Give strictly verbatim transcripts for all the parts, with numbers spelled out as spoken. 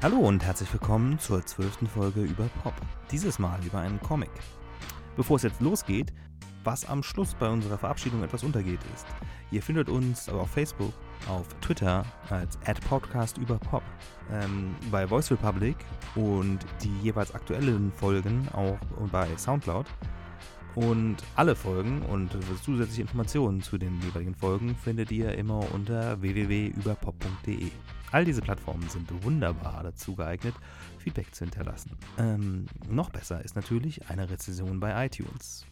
Hallo und herzlich willkommen zur zwölften Folge über Pop. Dieses Mal über einen Comic. Bevor es jetzt losgeht, was am Schluss bei unserer Verabschiedung etwas untergeht ist. Ihr findet uns aber auf Facebook, auf Twitter als at podcast über Pop, ähm, bei Voice Republic und die jeweils aktuellen Folgen auch bei Soundcloud. Und alle Folgen und zusätzliche Informationen zu den jeweiligen Folgen findet ihr immer unter w w w punkt über pop punkt d e. All diese Plattformen sind wunderbar dazu geeignet, Feedback zu hinterlassen. Ähm, noch besser ist natürlich eine Rezension bei iTunes.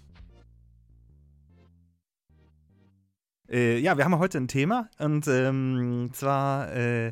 Äh, ja, wir haben heute ein Thema und ähm, zwar äh,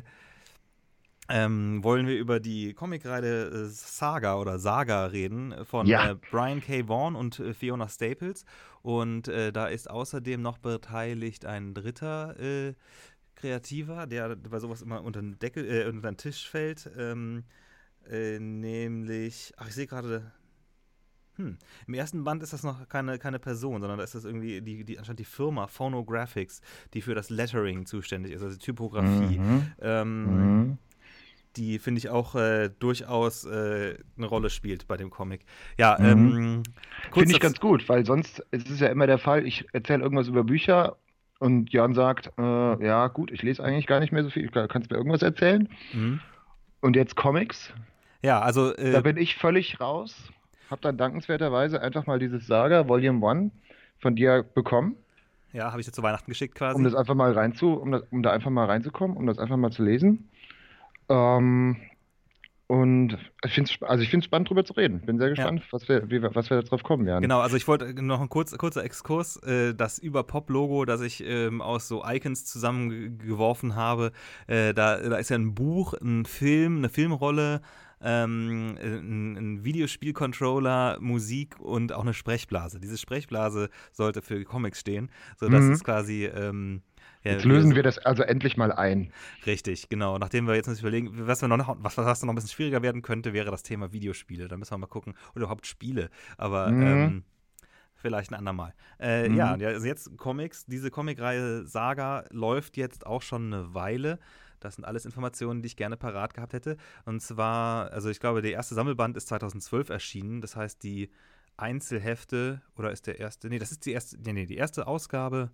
ähm, wollen wir über die Comicreihe äh, Saga oder Saga reden von Ja. äh, Brian K. Vaughan und äh, Fiona Staples. Und äh, da ist außerdem noch beteiligt ein dritter äh, Kreativer, der bei sowas immer unter den Deckel, äh, unter den Tisch fällt. Ähm, äh, nämlich, ach, ich sehe gerade, hm, im ersten Band ist das noch keine, keine Person, sondern da ist das irgendwie die, die, anscheinend die Firma Phonographics, die für das Lettering zuständig ist, also die Typografie. Mhm. Ähm, Mhm. die, finde ich, auch äh, durchaus äh, eine Rolle spielt bei dem Comic. Ja, Mhm. ähm, kurz Finde ich das- ganz gut, weil sonst ist es ja immer der Fall, ich erzähle irgendwas über Bücher und Jan sagt, äh, ja gut, ich lese eigentlich gar nicht mehr so viel, kannst du mir irgendwas erzählen? Mhm. Und jetzt Comics, Ja, also da äh, bin ich völlig raus, habe dann dankenswerterweise einfach mal dieses Saga Volume One von dir bekommen, ja, habe ich dir zu Weihnachten geschickt quasi. um das einfach mal reinzu, um das, um da einfach mal reinzukommen, um das einfach mal zu lesen. Ähm, und ich finde es also ich find's spannend, drüber zu reden. Bin sehr gespannt, was wir, wie, wir- was wir da drauf kommen werden. Genau, also ich wollte noch ein kurz, kurzer Exkurs, äh, das Über-Pop-Logo, das ich ähm, aus so Icons zusammengeworfen habe, äh, da, da ist ja ein Buch, ein Film, eine Filmrolle, ähm, ein, ein Videospiel-Controller, Musik und auch eine Sprechblase. Diese Sprechblase sollte für Comics stehen, sodass Mhm. es quasi ähm, ja, Jetzt lösen so- wir das also endlich mal ein. Richtig, genau. Nachdem wir jetzt uns überlegen, was wir noch, was, was noch ein bisschen schwieriger werden könnte, wäre das Thema Videospiele. Da müssen wir mal gucken. Oder überhaupt Spiele. Aber Mhm. ähm, vielleicht ein andermal. Äh, Mhm. ja, ja, also jetzt Comics. Diese Comicreihe Saga läuft jetzt auch schon eine Weile. Das sind alles Informationen, die ich gerne parat gehabt hätte. Und zwar, also ich glaube, der erste Sammelband ist zweitausendzwölf erschienen. Das heißt, die Einzelhefte, oder ist der erste, nee, das ist die erste, nee, nee, die erste Ausgabe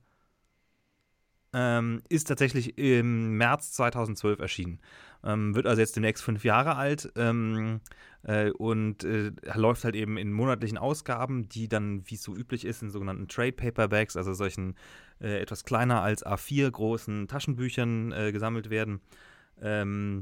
ähm, ist tatsächlich im März zweitausendzwölf erschienen. Ähm, wird also jetzt demnächst fünf Jahre alt ähm, äh, und äh, läuft halt eben in monatlichen Ausgaben, die dann, wie es so üblich ist, in sogenannten Trade Paperbacks, also solchen äh, etwas kleiner als A vier großen Taschenbüchern äh, gesammelt werden. Ähm,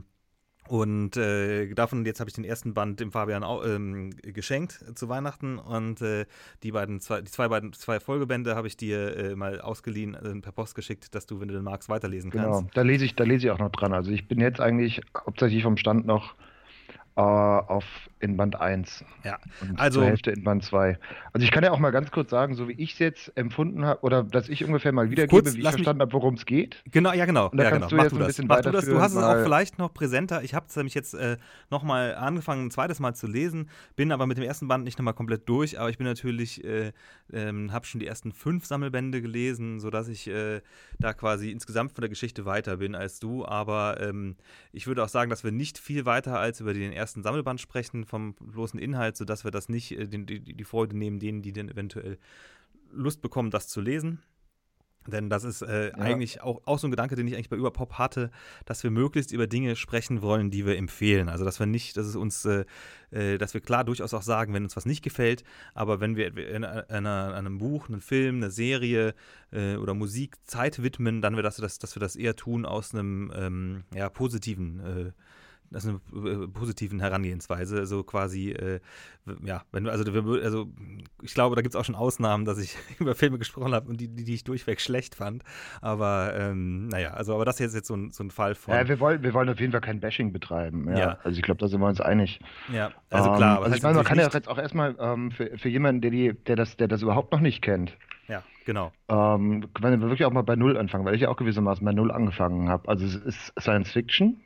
und äh, davon, jetzt habe ich den ersten Band dem Fabian au, ähm, geschenkt äh, zu Weihnachten und äh, die beiden, zwei, die zwei beiden, zwei Folgebände habe ich dir äh, mal ausgeliehen, äh, per Post geschickt, dass du, wenn du den magst, weiterlesen kannst. Genau, da lese ich, da lese ich auch noch dran. Also ich bin jetzt eigentlich hauptsächlich vom Stand noch äh, auf in Band eins Ja, und also zur Hälfte in Band zwei. Also ich kann ja auch mal ganz kurz sagen, so wie ich es jetzt empfunden habe, oder dass ich ungefähr mal wiedergebe, kurz, wie ich lass mich, verstanden habe, worum es geht. genau, ja genau, Und da ja kannst genau, du mach jetzt du ein das, bisschen mach du das, du weiterführen, hast es auch weil vielleicht noch präsenter, ich habe es nämlich jetzt äh, nochmal angefangen, ein zweites Mal zu lesen, bin aber mit dem ersten Band nicht nochmal komplett durch, aber ich bin natürlich, äh, ähm, habe schon die ersten fünf Sammelbände gelesen, sodass ich äh, da quasi insgesamt von der Geschichte weiter bin als du, aber ähm, ich würde auch sagen, dass wir nicht viel weiter als über den ersten Sammelband sprechen vom bloßen Inhalt, sodass wir das nicht, äh, den, die, die Freude nehmen, denen, die dann eventuell Lust bekommen, das zu lesen. Denn das ist äh, ja, eigentlich auch, auch so ein Gedanke, den ich eigentlich bei Überpop hatte, dass wir möglichst über Dinge sprechen wollen, die wir empfehlen. Also dass wir nicht, dass es uns, äh, äh, dass wir klar durchaus auch sagen, wenn uns was nicht gefällt, aber wenn wir in einer, einer, einem Buch, einem Film, einer Serie äh, oder Musik Zeit widmen, dann wir das, dass, dass wir das eher tun aus einem ähm, ja, positiven äh, das ist eine äh, positiven Herangehensweise, also quasi, äh, ja, wenn du, also, also ich glaube, da gibt es auch schon Ausnahmen, dass ich über Filme gesprochen habe und die, die, die ich durchweg schlecht fand, aber ähm, naja, also, aber das hier ist jetzt so ein, so ein Fall ja, von, wir wollen, wir wollen auf jeden Fall kein Bashing betreiben. Ja, ja, also ich glaube, da sind wir uns einig. ja, also klar, Ähm, aber das also ich heißt meine, man natürlich kann ja nicht, jetzt auch erstmal ähm, für, für jemanden, der, die, der, das, der das überhaupt noch nicht kennt, ja, genau, ähm, wenn wir wirklich auch mal bei Null anfangen, weil ich ja auch gewissermaßen bei Null angefangen habe. Also es ist Science Fiction.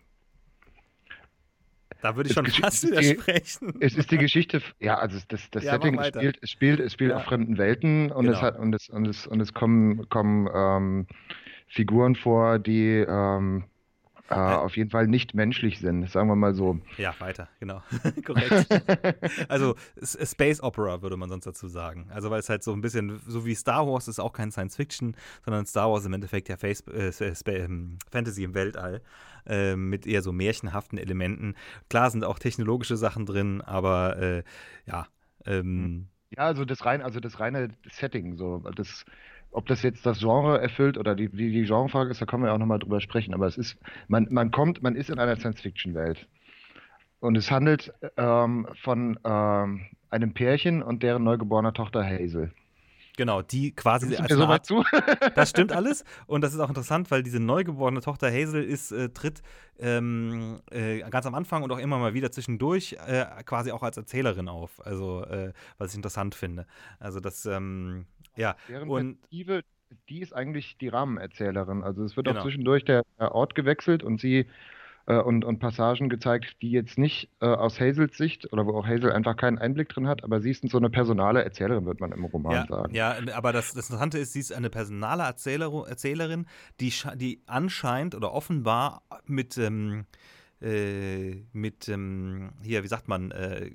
da würde ich Es, schon gesch- es, fast ist die, widersprechen. es ist die Geschichte, ja, also es- das, das Ja, mach Setting, es weiter. spielt, es spielt, es spielt auf Ja, fremden Welten und es genau. hat und es und es und es kommen, kommen ähm, Figuren vor, die ähm, äh, auf jeden Fall nicht menschlich sind, sagen wir mal so. Ja, weiter, genau. Korrekt. Also S- Space Opera würde man sonst dazu sagen. Also weil es halt so ein bisschen, so wie Star Wars ist auch kein Science Fiction, sondern Star Wars im Endeffekt ja Face, äh, Spa- ähm, Fantasy im Weltall äh, mit eher so märchenhaften Elementen. Klar sind auch technologische Sachen drin, aber äh, ja, ähm, Ja, also das rein, also das reine Setting, so das, ob das jetzt das Genre erfüllt oder die, die, die Genrefrage ist, da können wir ja auch nochmal drüber sprechen. Aber es ist, man, man kommt, man ist in einer Science-Fiction-Welt und es handelt ähm, von ähm, einem Pärchen und deren neugeborener Tochter Hazel. genau, die quasi Stimmst du als mir eine soweit Art. zu? Das stimmt alles und das ist auch interessant, weil diese neugeborene Tochter Hazel ist, äh, tritt ähm, äh, ganz am Anfang und auch immer mal wieder zwischendurch äh, quasi auch als Erzählerin auf. Also, äh, was ich interessant finde. Also, das, ähm, ja, Deren und Perspektive, die ist eigentlich die Rahmenerzählerin. Also es wird auch genau. zwischendurch der der Ort gewechselt und sie äh, und, und Passagen gezeigt, die jetzt nicht äh, aus Hazels Sicht oder wo auch Hazel einfach keinen Einblick drin hat, aber sie ist so eine personale Erzählerin, wird man im Roman Ja, sagen. ja, aber das, das Interessante ist, sie ist eine personale Erzähler, Erzählerin, die, die anscheinend oder offenbar mit, ähm, äh, mit ähm, hier, wie sagt man, äh,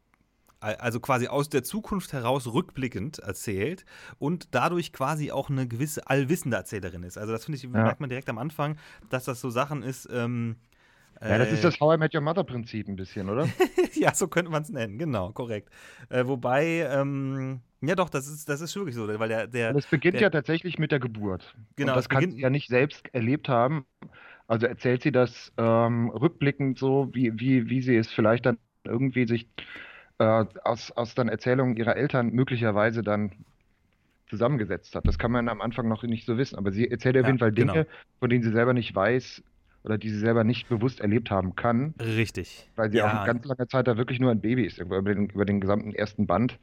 also quasi aus der Zukunft heraus rückblickend erzählt und dadurch quasi auch eine gewisse allwissende Erzählerin ist. Also das finde ich, Ja. merkt man direkt am Anfang, dass das so Sachen ist, ähm, Ja, das ist äh, das How I Met Your Mother Prinzip ein bisschen, oder? ja, so könnte man es nennen, genau, korrekt. Äh, wobei, ähm, ja doch, das ist, das ist wirklich so, weil der, der, Und es beginnt der, ja tatsächlich mit der Geburt. Und genau, es das kann sie beginnt, ja nicht selbst erlebt haben. Also erzählt sie das ähm, rückblickend so, wie, wie, wie sie es vielleicht dann irgendwie sich äh, aus, aus dann Erzählungen ihrer Eltern möglicherweise dann zusammengesetzt hat. Das kann man am Anfang noch nicht so wissen, aber sie erzählt auf ja, jeden Fall genau, Dinge, von denen sie selber nicht weiß oder die sie selber nicht bewusst erlebt haben kann, richtig, weil sie auch eine ja, ganz lange Zeit da wirklich nur ein Baby ist. Über den, über den gesamten ersten Band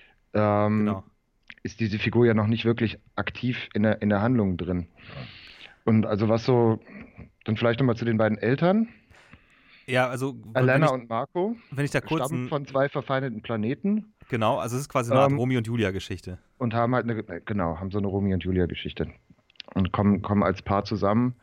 ähm, genau. ist diese Figur ja noch nicht wirklich aktiv in der, in der Handlung drin. Und also was so, dann vielleicht nochmal zu den beiden Eltern. Ja, also wenn Alana ich, und Marco wenn ich da kurz stammen ein, von zwei verfeindeten Planeten genau, also es ist quasi eine Art ähm, Romeo und Julia-Geschichte. und haben halt eine, äh, genau, haben so eine Romeo und Julia-Geschichte und kommen, kommen als Paar zusammen.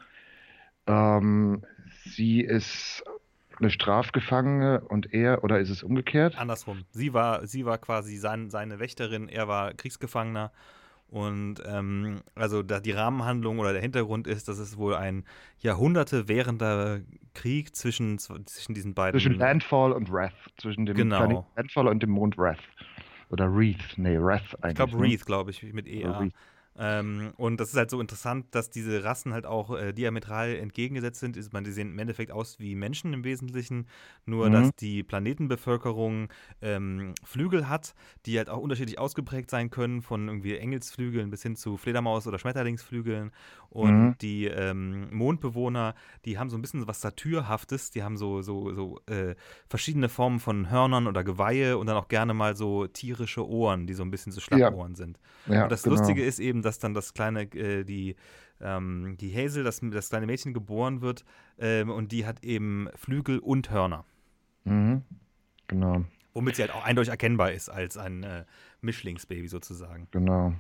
Ähm, sie ist eine Strafgefangene und er, oder ist es umgekehrt? Andersrum. Sie war, sie war quasi sein, seine Wächterin, er war Kriegsgefangener. Und ähm, also da die Rahmenhandlung oder der Hintergrund ist, dass es wohl ein Jahrhunderte währender Krieg zwischen, zwischen diesen Zwischen beiden, Landfall und Wrath, zwischen dem Planeten genau. Landfall und dem Mond Wrath. Oder Wreath, nee, Wrath Ich glaube eigentlich, ne? Wreath, glaube ich, mit E Oder A. Wreath. Ähm, und das ist halt so interessant, dass diese Rassen halt auch äh, diametral entgegengesetzt sind. Ist, man, die sehen im Endeffekt aus wie Menschen im Wesentlichen, nur Mhm. dass die Planetenbevölkerung ähm, Flügel hat, die halt auch unterschiedlich ausgeprägt sein können, von irgendwie Engelsflügeln bis hin zu Fledermaus- oder Schmetterlingsflügeln. Und Mhm. die ähm, Mondbewohner, die haben so ein bisschen was Satyrhaftes, die haben so, so, so äh, verschiedene Formen von Hörnern oder Geweihe und dann auch gerne mal so tierische Ohren, die so ein bisschen so Ja, Schlappohren sind. Und ja, das genau. Lustige ist eben, dass dann das kleine, äh, die, ähm, die Hazel, das, das kleine Mädchen geboren wird ähm, und die hat eben Flügel und Hörner. Mhm. Genau, Womit sie halt auch eindeutig erkennbar ist als ein äh, Mischlingsbaby sozusagen. genau.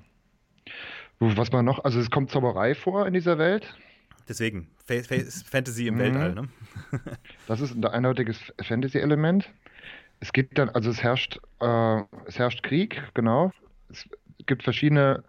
So, was man noch, also es kommt Zauberei vor in dieser Welt. Deswegen, Fa Fa Fantasy im Weltall, Mhm. ne? Das ist ein eindeutiges Fantasy-Element. Es gibt dann, also es herrscht, äh, es herrscht Krieg, genau. Es gibt verschiedene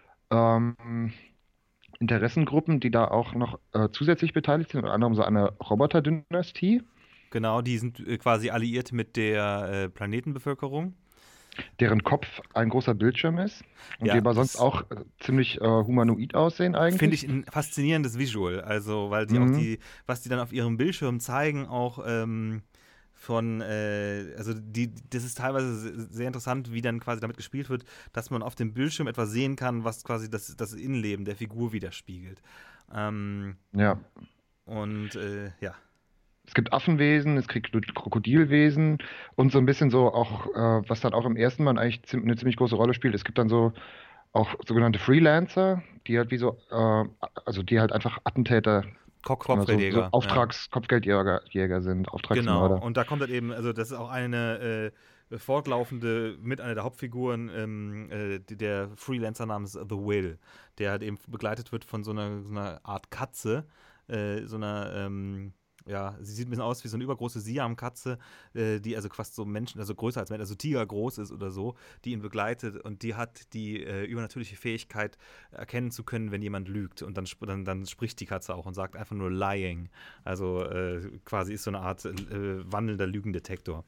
ähm, Interessengruppen, die da auch noch äh, zusätzlich beteiligt sind, unter anderem so eine Roboterdynastie, Genau, die sind äh, quasi alliiert mit der äh, Planetenbevölkerung. deren Kopf ein großer Bildschirm ist und die Ja, aber sonst das auch äh, ziemlich äh, humanoid aussehen finde eigentlich. ich ein faszinierendes Visual. Also, weil die auch Mhm. die, was die dann auf ihrem Bildschirm zeigen, auch ähm, von, äh, also die, das ist teilweise sehr interessant, wie dann quasi damit gespielt wird, dass man auf dem Bildschirm etwas sehen kann, was quasi das, das Innenleben der Figur widerspiegelt. Ähm, Ja. und äh, ja, Es gibt Affenwesen, es gibt Krokodilwesen und so ein bisschen so auch, äh, was dann auch im ersten Mal eigentlich ziem- eine ziemlich große Rolle spielt. Es gibt dann so auch sogenannte Freelancer, die halt wie so, äh, also die halt einfach Attentäter, Kopf äh, so, so Kopfgeldjäger, ja. Auftrags-Kopfgeldjäger Jäger sind, Genau, Auftragsmörder. und da kommt halt eben, also das ist auch eine äh, fortlaufende, mit einer der Hauptfiguren, ähm, äh, die- der Freelancer namens The Will, der halt eben begleitet wird von so einer, so einer Art Katze, äh, so einer, ähm, ja, sie sieht ein bisschen aus wie so eine übergroße Siamkatze, äh, die also fast so Menschen, also größer als Menschen, also Tiger groß ist oder so, die ihn begleitet und die hat die äh, übernatürliche Fähigkeit, erkennen zu können, wenn jemand lügt. Und dann, dann, dann spricht die Katze auch und sagt einfach nur lying. Also äh, quasi ist so eine Art äh, wandelnder Lügendetektor.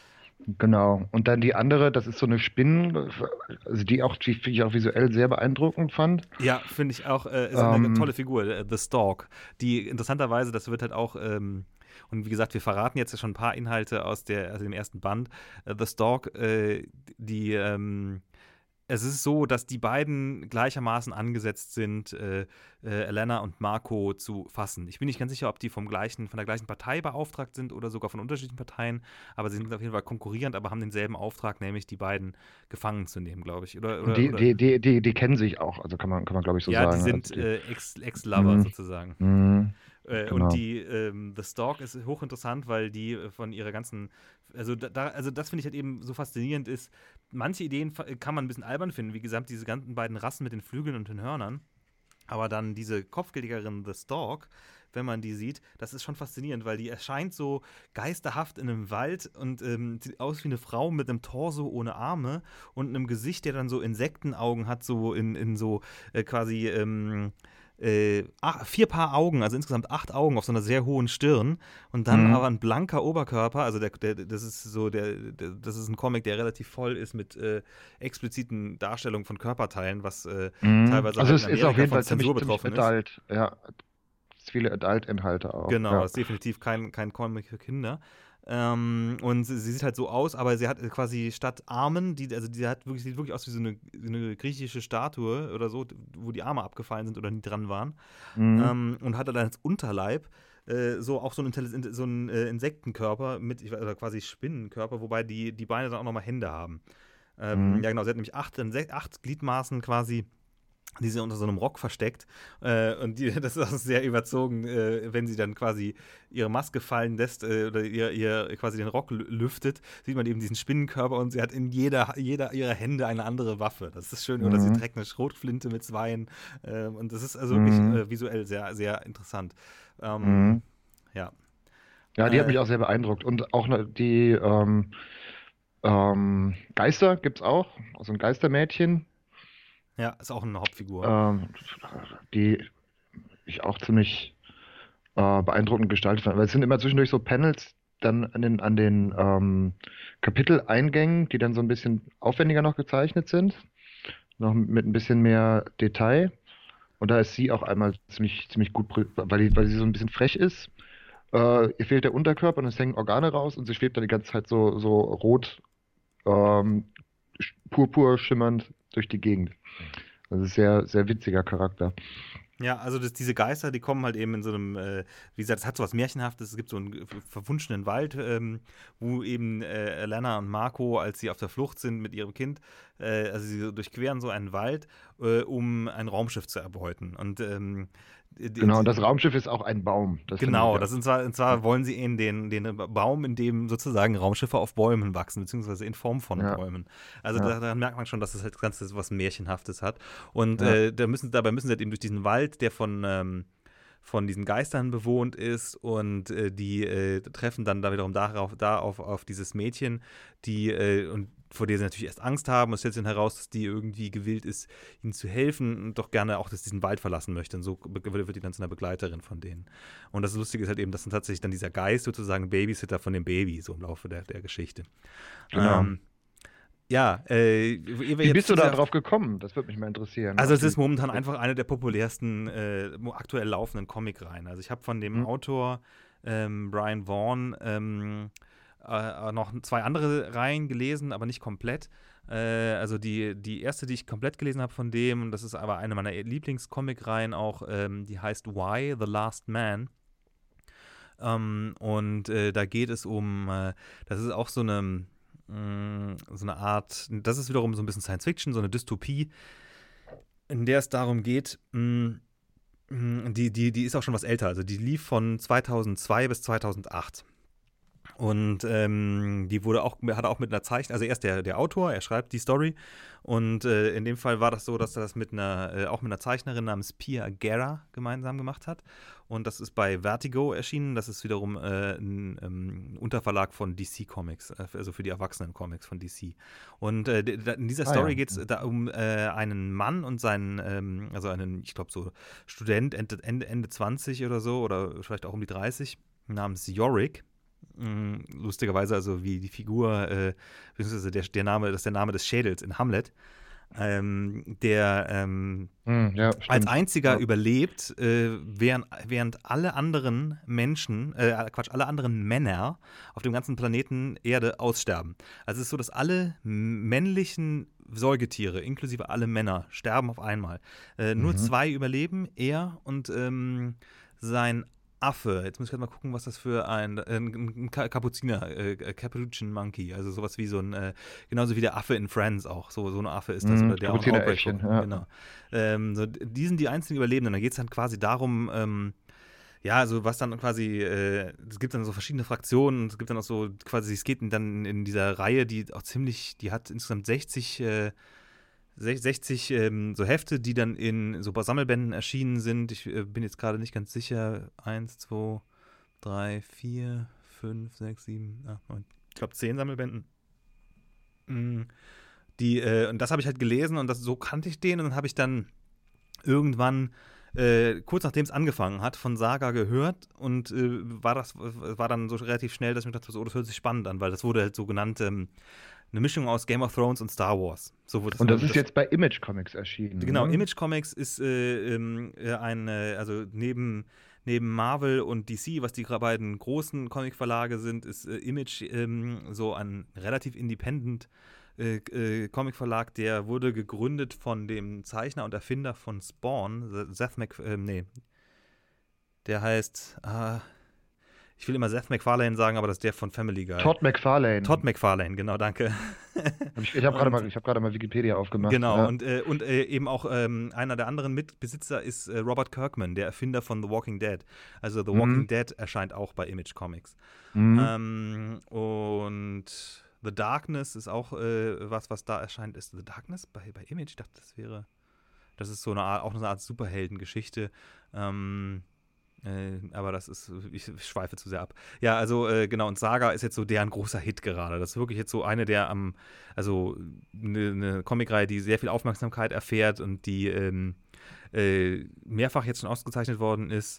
Genau. Und dann die andere, das ist so eine Spinne, also die auch, die ich auch visuell sehr beeindruckend fand. Ja, finde ich auch, äh, ist auch eine Ähm, tolle Figur, äh, The Stalk, die interessanterweise, das wird halt auch, ähm, und wie gesagt, wir verraten jetzt ja schon ein paar Inhalte aus, der, aus dem ersten Band. Äh, The Stalk, äh, die, ähm, es ist so, dass die beiden gleichermaßen angesetzt sind, äh, äh, Elena und Marco zu fassen. Ich bin nicht ganz sicher, ob die vom gleichen, von der gleichen Partei beauftragt sind oder sogar von unterschiedlichen Parteien, aber sie sind auf jeden Fall konkurrierend, aber haben denselben Auftrag, nämlich die beiden gefangen zu nehmen, glaube ich. Oder, und oder, die, oder die, die, die, die kennen sich auch, also kann man, kann man glaube ich so ja, die sagen. sind Also die, äh, Ex- Ex-Lover mh, sozusagen. mh, Äh, und genau. die ähm, The Stalk ist hochinteressant, weil die äh, von ihrer ganzen, also da, also das finde ich halt eben so faszinierend ist. Manche Ideen fa- kann man ein bisschen albern finden, wie gesagt, diese ganzen beiden Rassen mit den Flügeln und den Hörnern. Aber dann diese Kopfgelderin The Stalk, wenn man die sieht, das ist schon faszinierend, weil die erscheint so geisterhaft in einem Wald und ähm, sieht aus wie eine Frau mit einem Torso ohne Arme und einem Gesicht, der dann so Insektenaugen hat, so in, in so äh, quasi ähm, äh, ach, vier Paar Augen, also insgesamt acht Augen auf so einer sehr hohen Stirn und dann Mhm. aber ein blanker Oberkörper. Also der, der, das ist so der, der, das ist ein Comic, der relativ voll ist mit äh, expliziten Darstellungen von Körperteilen, was äh, Mhm. teilweise Also halt in es ist auf Amerika jeden von Fall Zensur ziemlich, ziemlich betroffen ist. adult, ja. Es viele Adult-Inhalte auch, Genau, ja. ist definitiv kein, kein Comic für Kinder. Ähm, und sie, sie sieht halt so aus, aber sie hat quasi statt Armen, die, also die hat wirklich, sieht wirklich aus wie so eine, wie eine griechische Statue oder so, wo die Arme abgefallen sind oder nie dran waren. Mhm. Ähm, und hat dann als Unterleib äh, so auch so einen, Intelli- so einen äh, Insektenkörper mit, ich weiß- oder quasi Spinnenkörper, wobei die, die Beine dann auch nochmal Hände haben. Ähm, Mhm. ja, genau, sie hat nämlich acht, acht Gliedmaßen quasi, die sie unter so einem Rock versteckt. Äh, und die, das ist auch sehr überzogen, äh, wenn sie dann quasi ihre Maske fallen lässt äh, oder ihr, ihr quasi den Rock lü- lüftet, sieht man eben diesen Spinnenkörper und sie hat in jeder, jeder ihrer Hände eine andere Waffe. Das ist schön. Oder sie Mhm. trägt eine Schrotflinte mit Zweien. Äh, und das ist also wirklich Mhm. äh, visuell sehr, sehr interessant. Ähm, Mhm. ja. Ja, die hat Äh, mich auch sehr beeindruckt. Und auch ne- die ähm, ähm, Geister gibt es auch, also ein Geistermädchen, ja, ist auch eine Hauptfigur. ähm, die ich auch ziemlich äh, beeindruckend gestaltet fand. Weil es sind immer zwischendurch so Panels dann an den, an den ähm, Kapiteleingängen, die dann so ein bisschen aufwendiger noch gezeichnet sind, noch mit ein bisschen mehr Detail. Und da ist sie auch einmal ziemlich, ziemlich gut, prä- weil, die, weil sie so ein bisschen frech ist. Äh, ihr fehlt der Unterkörper und es hängen Organe raus und sie schwebt dann die ganze Zeit so, so rot, ähm, sch- purpur schimmernd durch die Gegend. Das ist sehr, sehr witziger Charakter. Ja, also das, diese Geister, die kommen halt eben in so einem, äh, wie gesagt, es hat so was Märchenhaftes, es gibt so einen ver- verwunschenen Wald, ähm, wo eben äh, Elena und Marco, als sie auf der Flucht sind mit ihrem Kind, äh, also sie durchqueren so einen Wald, äh, um ein Raumschiff zu erbeuten. Und ähm, die, Genau, und die, das Raumschiff ist auch ein Baum. Das finde ich genau, ja. das sind zwar, und zwar wollen sie in den, den Baum, in dem sozusagen Raumschiffe auf Bäumen wachsen, beziehungsweise in Form von Ja, Bäumen. Also ja, da, daran merkt man schon, dass das halt ganz was Märchenhaftes hat. Und ja. äh, da müssen, dabei müssen sie halt eben durch diesen Wald, der von, ähm, von diesen Geistern bewohnt ist und äh, die äh, treffen dann da wiederum darauf, da auf, auf dieses Mädchen, die äh, und vor der sie natürlich erst Angst haben. Es stellt sich dann heraus, dass die irgendwie gewillt ist, ihnen zu helfen und doch gerne auch dass diesen Wald verlassen möchte. Und so be- wird die dann zu einer Begleiterin von denen. Und das Lustige ist halt eben, dass dann tatsächlich dann dieser Geist sozusagen Babysitter von dem Baby so im Laufe der, der Geschichte. Genau. Ähm, ja, äh, ehe wir Wie jetzt bist zu du da dieser drauf gekommen? Das würde mich mal interessieren. also Auf es ist die, momentan auf, einfach eine der populärsten äh, aktuell laufenden Comicreihen. Also ich habe von dem hm? Autor ähm, Brian Vaughan ähm, äh, noch zwei andere Reihen gelesen, aber nicht komplett. Äh, also die, die erste, die ich komplett gelesen habe von dem, und das ist aber eine meiner Lieblingscomic-Reihen auch, ähm, die heißt Why the Last Man. Ähm, und äh, da geht es um, äh, das ist auch so eine, mh, so eine Art, das ist wiederum so ein bisschen Science Fiction, so eine Dystopie, in der es darum geht, mh, mh, die, die, die ist auch schon was älter, also die lief von zweitausendzwei bis zweitausendacht. Und ähm, die wurde auch, hat er auch mit einer Zeichnung, also erst der, der Autor, er schreibt die Story und äh, in dem Fall war das so, dass er das mit einer, äh, auch mit einer Zeichnerin namens Pia Guerra gemeinsam gemacht hat und das ist bei Vertigo erschienen, das ist wiederum äh, ein ähm, Unterverlag von D C Comics, äh, also für die Erwachsenen-Comics von D C. Und äh, in dieser Story ah, ja. geht es da um äh, einen Mann und seinen, ähm, also einen, ich glaube so Student, Ende, Ende, Ende zwanzig oder so oder vielleicht auch um die dreißig, namens Yorick. Lustigerweise, also wie die Figur, äh, beziehungsweise der, der Name, das ist der Name des Schädels in Hamlet, ähm, der ähm, hm, ja, als einziger ja. überlebt, äh, während, während alle anderen Menschen, äh, Quatsch, alle anderen Männer auf dem ganzen Planeten Erde aussterben. Also es ist so, dass alle männlichen Säugetiere, inklusive alle Männer, sterben auf einmal. Äh, nur mhm. zwei überleben, er und ähm, sein Affe. Jetzt muss ich halt mal gucken, was das für ein, ein, ein Kapuziner, äh, Capuchin Monkey, also sowas wie so ein, äh, genauso wie der Affe in Friends auch, so, so ein Affe ist das, mm, oder der auch ein Outbreak, ja. Genau. Ähm, so, die sind die einzigen Überlebenden. Da geht es dann quasi darum, ähm, ja, also was dann quasi, äh, es gibt dann so verschiedene Fraktionen, es gibt dann auch so quasi, es geht dann in dieser Reihe, die auch ziemlich, die hat insgesamt sechzig, äh, sechzig ähm, so Hefte, die dann in so Sammelbänden erschienen sind. Ich äh, bin jetzt gerade nicht ganz sicher. Eins, zwei, drei, vier, fünf, sechs, sieben, acht, neun. Ich glaube, zehn Sammelbänden. Mhm. Die, äh, und das habe ich halt gelesen und das, so kannte ich den. Und dann habe ich dann irgendwann, äh, kurz nachdem es angefangen hat, von Saga gehört und äh, war das war dann so relativ schnell, dass ich mir dachte, oh, das hört sich spannend an, weil das wurde halt so genannt, ähm, eine Mischung aus Game of Thrones und Star Wars. So wurde das und das ist das, jetzt bei Image Comics erschienen. Genau, ne? Image Comics ist äh, äh, ein, äh, also neben, neben Marvel und D C, was die beiden großen Comicverlage sind, ist äh, Image ähm, so ein relativ independent äh, äh, Comicverlag, der wurde gegründet von dem Zeichner und Erfinder von Spawn, Seth Mac, äh, nee, der heißt, ah, ich will immer Seth MacFarlane sagen, aber das ist der von Family Guy. Todd McFarlane. Todd McFarlane, genau, danke. Ich, ich habe gerade mal, hab mal Wikipedia aufgemacht. Genau, ja. und, äh, und äh, eben auch ähm, einer der anderen Mitbesitzer ist äh, Robert Kirkman, der Erfinder von The Walking Dead. Also The mhm. Walking Dead erscheint auch bei Image Comics. Mhm. Ähm, und The Darkness ist auch äh, was, was da erscheint. Ist The Darkness bei, bei Image? Ich dachte, das wäre, das ist so eine Art, auch so eine Art Superheldengeschichte. Ähm, Äh, aber das ist, ich, ich schweife zu sehr ab. Ja, also äh, genau, und Saga ist jetzt so deren großer Hit gerade. Das ist wirklich jetzt so eine der am, also eine ne Comicreihe, die sehr viel Aufmerksamkeit erfährt und die ähm, äh, mehrfach jetzt schon ausgezeichnet worden ist.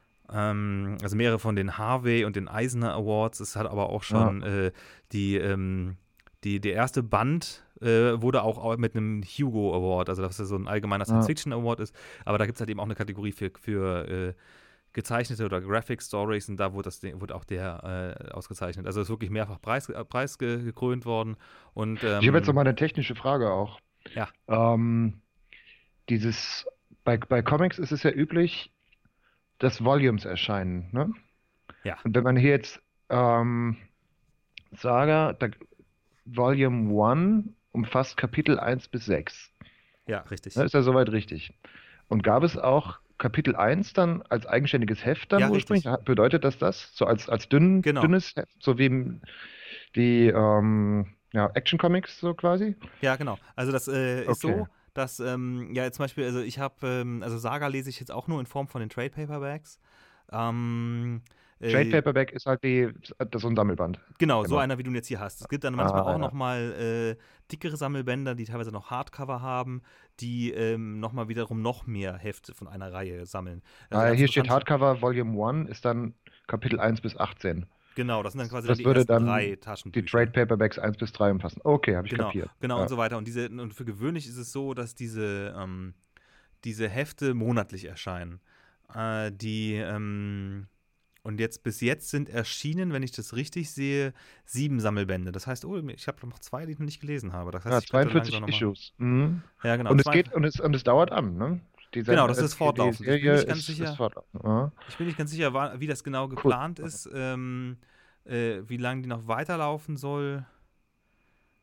Ähm, also mehrere von den Harvey und den Eisner Awards. Es hat aber auch schon ja. äh, die, ähm, die, der erste Band äh, wurde auch mit einem Hugo Award, also dass das so ein allgemeiner Science-Fiction Award ist. Aber da gibt es halt eben auch eine Kategorie für, für äh, gezeichnete oder Graphic Stories und da wurde, das, wurde auch der äh, ausgezeichnet. Also ist wirklich mehrfach preis, preis ge, gekrönt worden. Und, ähm, ich habe jetzt noch mal eine technische Frage auch. Ja. Ähm, dieses, bei, bei Comics ist es ja üblich, dass Volumes erscheinen, ne? Ja. Und wenn man hier jetzt ähm, Saga, da, Volume eins umfasst Kapitel eins bis sechs. Ja, richtig. Das ist ja soweit richtig. Und gab es auch Kapitel eins dann als eigenständiges Heft dann ja, ursprünglich? Richtig. Bedeutet das das? So als, als dünn, genau. dünnes Heft, so wie, wie ähm, ja, Action-Comics so quasi? Ja, genau. Also das äh, ist Okay. so, dass, ähm, ja, zum Beispiel, also ich habe, ähm, also Saga lese ich jetzt auch nur in Form von den Trade Paperbacks. Ähm, Trade Paperback ist halt die, das ist so ein Sammelband. Genau, so einer, wie du ihn jetzt hier hast. Es gibt dann manchmal Ah, auch ja. nochmal äh, dickere Sammelbänder, die teilweise noch Hardcover haben, die ähm, nochmal wiederum noch mehr Hefte von einer Reihe sammeln. Also Ah, ganz hier steht interessant- Hardcover Volume eins ist dann Kapitel eins bis achtzehn. Genau, das sind dann quasi Das dann die würde ersten dann drei Die Taschenbücher. Trade Paperbacks eins bis drei umfassen. Okay, habe ich Genau, kapiert. genau Ja. und so weiter. Und diese und für gewöhnlich ist es so, dass diese, ähm, diese Hefte monatlich erscheinen. Äh, die ähm, und jetzt bis jetzt sind erschienen, wenn ich das richtig sehe, sieben Sammelbände. Das heißt, oh, ich habe noch zwei, die ich noch nicht gelesen habe. Das heißt, Ja, ich blätter zweiundvierzig langsam noch mal- Issues. Mhm. Ja, genau. Und es zwei- geht und es, und es dauert an, ne? Die Genau, Send- das ist die- fortlaufend. Die Ich bin Serie nicht ganz ist, sicher. ist fortlaufend. Ja. Ich bin nicht ganz sicher, wa- wie das genau geplant ist, ähm, äh, wie lange die noch weiterlaufen soll.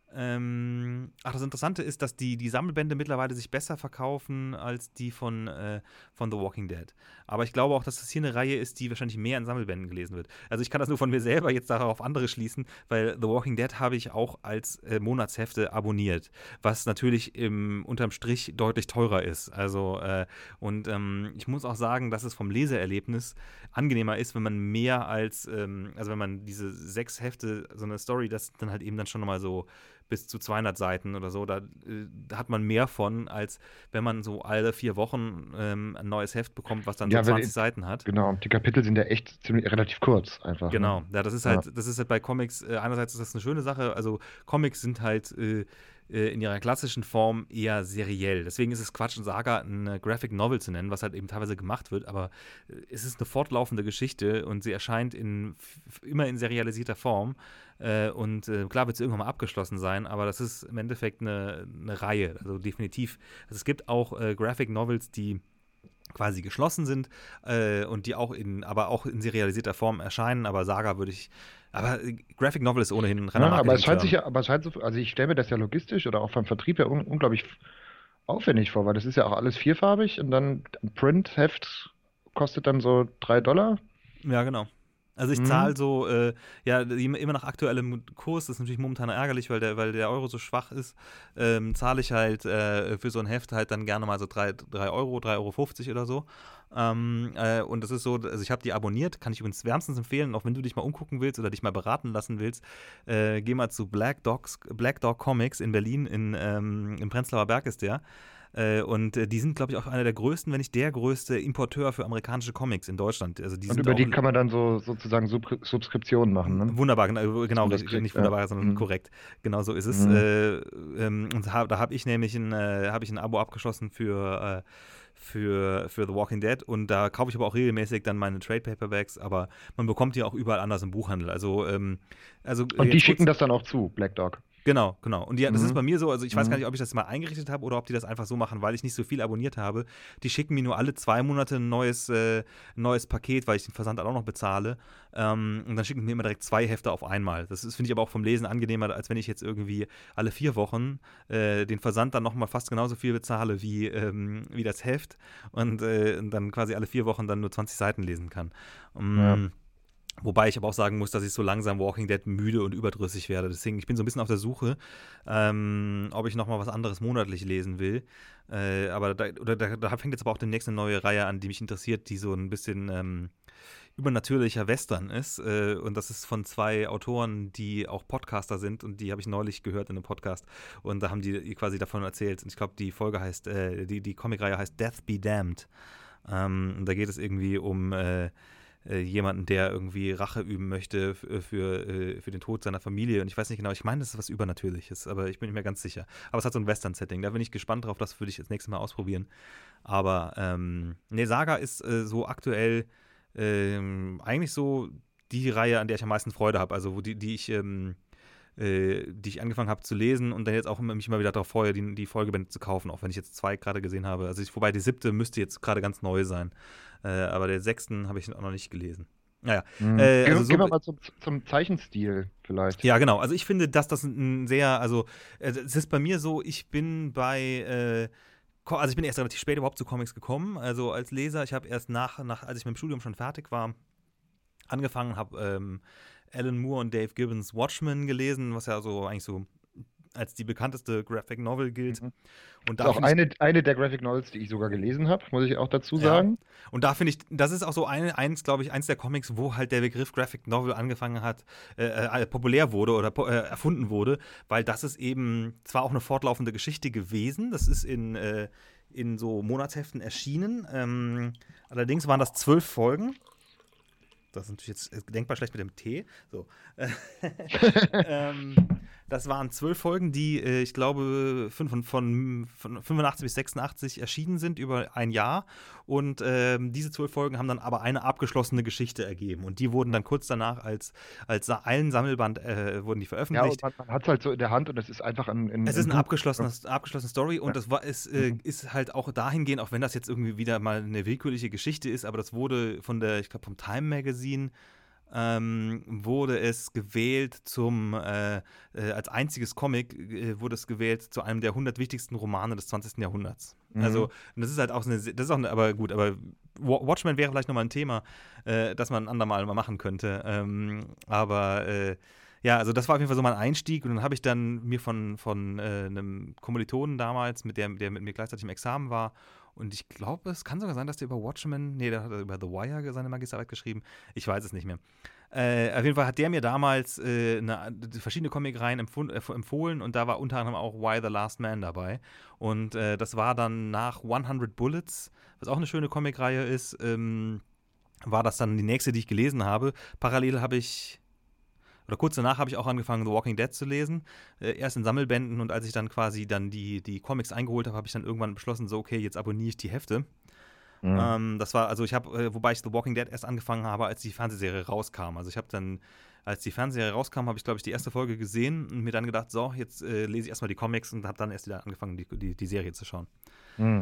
Ähm, ach, das Interessante ist, dass die, die Sammelbände mittlerweile sich besser verkaufen als die von, äh, von The Walking Dead. Aber ich glaube auch, dass das hier eine Reihe ist, die wahrscheinlich mehr in Sammelbänden gelesen wird. Also ich kann das nur von mir selber jetzt darauf andere schließen, weil The Walking Dead habe ich auch als äh, Monatshefte abonniert, was natürlich im, unterm Strich deutlich teurer ist. Also äh, und ähm, ich muss auch sagen, dass es vom Leseerlebnis angenehmer ist, wenn man mehr als, ähm, also wenn man diese sechs Hefte, so eine Story, das dann halt eben dann schon nochmal so bis zu zweihundert Seiten oder so, da, da hat man mehr von, als wenn man so alle vier Wochen ähm, ein neues Heft bekommt, was dann Ja, so wenn- zwanzig Seiten hat. Genau, die Kapitel sind ja echt ziemlich relativ kurz einfach. Genau, Ne? ja, das ist Ja. halt, das ist halt bei Comics, äh, einerseits ist das eine schöne Sache, also Comics sind halt äh, äh, in ihrer klassischen Form eher seriell. Deswegen ist es Quatsch, und Saga eine Graphic Novel zu nennen, was halt eben teilweise gemacht wird, aber äh, es ist eine fortlaufende Geschichte und sie erscheint in, f- immer in serialisierter Form. Äh, und äh, klar wird sie irgendwann mal abgeschlossen sein, aber das ist im Endeffekt eine, eine Reihe, also definitiv. Also es gibt auch äh, Graphic Novels, die quasi geschlossen sind äh, und die auch in, aber auch in serialisierter Form erscheinen, aber Saga würde ich, aber äh, Graphic Novel ist ohnehin ein reiner Ja, aber es scheint sich Marketing-Term. ja, aber es scheint so, also ich stelle mir das ja logistisch oder auch vom Vertrieb her un unglaublich aufwendig vor, weil das ist ja auch alles vierfarbig und dann ein Print-Heft kostet dann so drei Dollar. Ja, genau. Also ich Mhm. zahle so, äh, ja, immer nach aktuellem Kurs, das ist natürlich momentan ärgerlich, weil der, weil der Euro so schwach ist, ähm, zahle ich halt äh, für so ein Heft halt dann gerne mal so drei Euro, drei Euro fünfzig oder so. Ähm, äh, und das ist so, also ich habe die abonniert, kann ich übrigens wärmstens empfehlen, auch wenn du dich mal umgucken willst oder dich mal beraten lassen willst, äh, geh mal zu Black Dogs, Black Dog Comics in Berlin, in, ähm, im Prenzlauer Berg ist der. Äh, und äh, die sind, glaube ich, auch einer der größten, wenn nicht der größte Importeur für amerikanische Comics in Deutschland. Also die Und sind über auch die kann man dann so sozusagen Sub Subskriptionen machen, ne? wunderbar, genau, Dass genau man das kriegt, nicht ja. wunderbar, sondern Mhm. korrekt. Genau so ist es. Mhm. Äh, ähm, und hab, da habe ich nämlich ein, äh, hab ich ein Abo abgeschlossen für, äh, für, für The Walking Dead und da kaufe ich aber auch regelmäßig dann meine Trade Paperbacks, aber man bekommt die auch überall anders im Buchhandel. Also, ähm, also Und die jetzt schicken kurz. das dann auch zu, Black Dog. Genau, genau. Und ja, das ist Mhm. bei mir so, also ich weiß gar Mhm. nicht, ob ich das mal eingerichtet habe oder ob die das einfach so machen, weil ich nicht so viel abonniert habe. Die schicken mir nur alle zwei Monate ein neues, äh, neues Paket, weil ich den Versand auch noch bezahle. Ähm, und dann schicken die mir immer direkt zwei Hefte auf einmal. Das ist, finde ich aber auch vom Lesen angenehmer, als wenn ich jetzt irgendwie alle vier Wochen äh, den Versand dann nochmal fast genauso viel bezahle wie, ähm, wie das Heft und äh, dann quasi alle vier Wochen dann nur zwanzig Seiten lesen kann. Ja. Um, Wobei ich aber auch sagen muss, dass ich so langsam Walking Dead müde und überdrüssig werde. Deswegen, ich bin so ein bisschen auf der Suche, ähm, ob ich noch mal was anderes monatlich lesen will. Äh, aber da, oder da, da fängt jetzt aber auch demnächst eine neue Reihe an, die mich interessiert, die so ein bisschen ähm, übernatürlicher Western ist. Äh, und das ist von zwei Autoren, die auch Podcaster sind. Und die habe ich neulich gehört in einem Podcast. Und da haben die quasi davon erzählt. Und ich glaube, die Folge heißt, äh, die, die Comicreihe heißt Death Be Damned. Ähm, und da geht es irgendwie um äh, äh, jemanden, der irgendwie Rache üben möchte für, für, äh, für den Tod seiner Familie. Und ich weiß nicht genau, ich meine, das ist was Übernatürliches, aber ich bin nicht mehr ganz sicher. Aber es hat so ein Western-Setting, da bin ich gespannt drauf, das würde ich das nächste Mal ausprobieren. Aber ähm, nee, Saga ist äh, so aktuell ähm, eigentlich so die Reihe, an der ich am meisten Freude habe, also wo die, die ich ähm, äh, die ich angefangen habe zu lesen und dann jetzt auch immer, mich immer wieder darauf freue, die, die Folgebände zu kaufen, auch wenn ich jetzt zwei gerade gesehen habe. Also ich, wobei die siebte müsste jetzt gerade ganz neu sein. Äh, aber der sechsten habe ich auch noch nicht gelesen. Naja, Mhm. äh, Gehen, also so. gehen wir mal zum, zum Zeichenstil vielleicht. Ja, genau. Also ich finde, dass das ein sehr, also äh, es ist bei mir so, ich bin bei, äh, ko- also ich bin erst relativ spät überhaupt zu Comics gekommen. Also als Leser, ich habe erst nach, nach, als ich mit dem Studium schon fertig war, angefangen, habe ähm, Alan Moore und Dave Gibbons Watchmen gelesen, was ja so eigentlich so als die bekannteste Graphic Novel gilt. Mhm. Und Ist da auch finde ich, eine, eine der Graphic Novels, die ich sogar gelesen habe, muss ich auch dazu ja, sagen. und da finde ich, das ist auch so ein, eins, glaube ich, eins der Comics, wo halt der Begriff Graphic Novel angefangen hat, äh, äh, populär wurde oder po- äh, erfunden wurde, weil das ist eben zwar auch eine fortlaufende Geschichte gewesen, das ist in, äh, in so Monatsheften erschienen, ähm, allerdings waren das zwölf Folgen. Das ist natürlich jetzt äh, denkbar schlecht mit dem T. So. ähm, das waren zwölf Folgen, die, äh, ich glaube, fünf, von, von, von fünfundachtzig bis sechsundachtzig erschienen sind über ein Jahr. Und ähm, diese zwölf Folgen haben dann aber eine abgeschlossene Geschichte ergeben. Und die wurden dann kurz danach als, als Sa- ein Sammelband äh, wurden die Ja, veröffentlicht. und man, man hat es halt so in der Hand und es ist einfach ein, ein, Es ein ist eine Buch. abgeschlossene, abgeschlossene Story und Ja. das war, ist, äh, Mhm. ist halt auch dahingehend, auch wenn das jetzt irgendwie wieder mal eine willkürliche Geschichte ist, aber das wurde von der, ich glaube, vom Time Magazine ähm, wurde es gewählt zum, äh, äh, als einziges Comic äh, wurde es gewählt zu einem der hundert wichtigsten Romane des zwanzigsten Jahrhunderts. Mhm. Also, und das ist halt auch eine, das ist auch eine, aber gut, aber Watchmen wäre vielleicht nochmal ein Thema, äh, das man ein andermal mal machen könnte. Ähm, aber äh, ja, also das war auf jeden Fall so mein Einstieg und dann habe ich dann mir von, von äh, einem Kommilitonen damals, mit der, der mit mir gleichzeitig im Examen war, und ich glaube, es kann sogar sein, dass der über Watchmen, nee, der hat über The Wire seine Magisterarbeit geschrieben, ich weiß es nicht mehr. Äh, auf jeden Fall hat der mir damals äh, eine, verschiedene Comicreihen empf- äh, empfohlen und da war unter anderem auch Why the Last Man dabei. Und äh, das war dann nach hundert Bullets, was auch eine schöne Comicreihe ist, ähm, war das dann die nächste, die ich gelesen habe. Parallel habe ich, oder kurz danach habe ich auch angefangen, The Walking Dead zu lesen. Äh, erst in Sammelbänden und als ich dann quasi dann die, die Comics eingeholt habe, habe ich dann irgendwann beschlossen, so okay, jetzt abonniere ich die Hefte. Mhm. Ähm, das war, also ich habe, äh, wobei ich The Walking Dead erst angefangen habe, als die Fernsehserie rauskam. Also ich habe dann, als die Fernsehserie rauskam, habe ich, glaube ich, die erste Folge gesehen und mir dann gedacht, so, jetzt äh, lese ich erstmal die Comics und habe dann erst wieder angefangen, die, die, die Serie zu schauen. Mhm.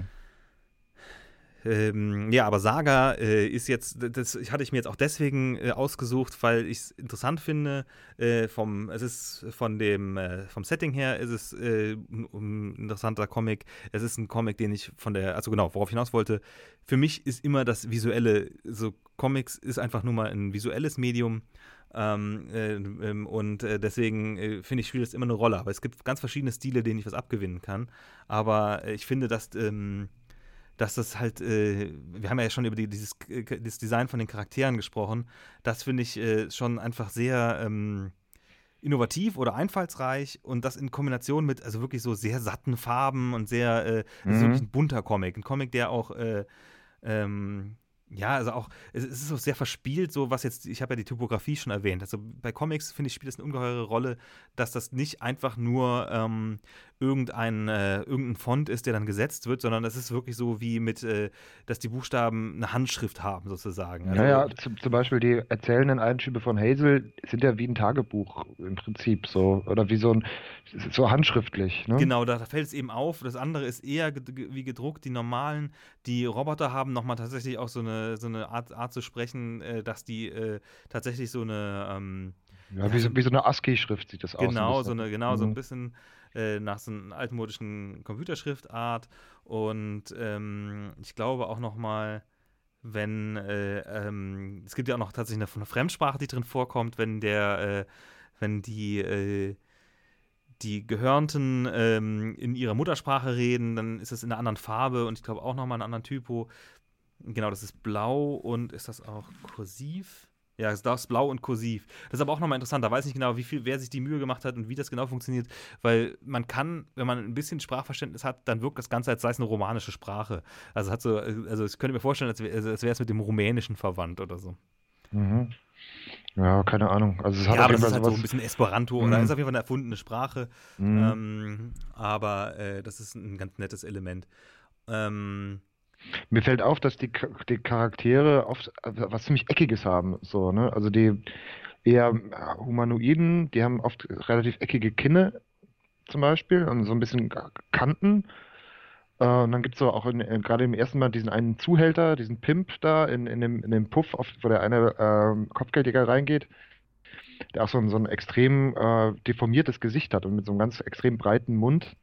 Ähm, ja, aber Saga äh, ist jetzt, das hatte ich mir jetzt auch deswegen äh, ausgesucht, weil ich es interessant finde, äh, vom, es ist von dem, äh, vom Setting her ist es äh, ein, ein interessanter Comic. Es ist ein Comic, den ich von der, also genau, worauf ich hinaus wollte, für mich ist immer das Visuelle, so Comics ist einfach nur mal ein visuelles Medium. Ähm, äh, ähm, und äh, deswegen äh, finde ich, spielt das immer eine Rolle. Aber es gibt ganz verschiedene Stile, denen ich was abgewinnen kann. Aber äh, ich finde, dass ähm, dass das halt, äh, wir haben ja schon über die, dieses äh, das Design von den Charakteren gesprochen, das finde ich äh, schon einfach sehr ähm, innovativ oder einfallsreich und das in Kombination mit also wirklich so sehr satten Farben und sehr, äh, mhm. also wirklich ein bunter Comic, ein Comic, der auch äh, ähm, ja, also auch, es ist auch sehr verspielt, so was jetzt, ich habe ja die Typografie schon erwähnt, also bei Comics, finde ich, spielt es eine ungeheure Rolle, dass das nicht einfach nur ähm, irgendein, äh, irgendein Font ist, der dann gesetzt wird, sondern es ist wirklich so wie mit, äh, dass die Buchstaben eine Handschrift haben, sozusagen. Also, ja, ja, zum, zum Beispiel die erzählenden Einschübe von Hazel sind ja wie ein Tagebuch im Prinzip so, oder wie so ein, so handschriftlich, ne? Genau, da, da fällt es eben auf. Das andere ist eher ge- ge- wie gedruckt. Die normalen, die Roboter haben nochmal tatsächlich auch so eine, so eine Art, Art zu sprechen, äh, dass die äh, tatsächlich so eine ähm, ja, ja, wie, so, wie so eine ASCII-Schrift sieht das aus. Genau, so eine, genau, mhm. so ein bisschen äh, nach so einer altmodischen Computerschriftart. Und ähm, ich glaube auch nochmal, wenn, äh, ähm, es gibt ja auch noch tatsächlich eine, eine Fremdsprache, die drin vorkommt, wenn der, äh, wenn die, äh, die Gehörnten ähm, in ihrer Muttersprache reden, dann ist es in einer anderen Farbe und ich glaube auch nochmal in einem anderen Typo. Genau, das ist blau und ist das auch kursiv? Ja, es ist blau und kursiv. Das ist aber auch nochmal interessant. Da weiß ich nicht genau, wie viel, wer sich die Mühe gemacht hat und wie das genau funktioniert. Weil man kann, wenn man ein bisschen Sprachverständnis hat, dann wirkt das Ganze, als sei es eine romanische Sprache. Also, hat so, also ich könnte mir vorstellen, als wäre es mit dem Rumänischen verwandt oder so. Mhm. Ja, keine Ahnung. Also es hat ja, auf aber jeden das Fall ist halt sowas... so ein bisschen Esperanto mhm. oder ist auf jeden Fall eine erfundene Sprache. Mhm. Ähm, aber äh, das ist ein ganz nettes Element. Ähm, Mir fällt auf, dass die, die Charaktere oft was ziemlich Eckiges haben. So, ne? Also die eher Humanoiden, die haben oft relativ eckige Kinne zum Beispiel und so ein bisschen Kanten. Äh, und dann gibt es so auch in, in, gerade im ersten Mal diesen einen Zuhälter, diesen Pimp da in, in, dem, in dem Puff, auf, wo der eine äh, Kopfgeldjäger reingeht, der auch so ein, so ein extrem äh, deformiertes Gesicht hat und mit so einem ganz extrem breiten Mund.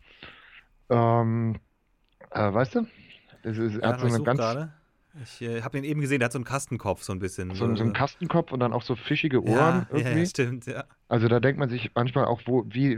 Ähm, äh, weißt du? Das ist, er ja, hat so eine ganz... Grade. Ich äh, habe ihn eben gesehen, der hat so einen Kastenkopf so ein bisschen. So, so, so einen Kastenkopf und dann auch so fischige Ohren ja, irgendwie. Ja, stimmt, ja. Also da denkt man sich manchmal auch, wo, wie,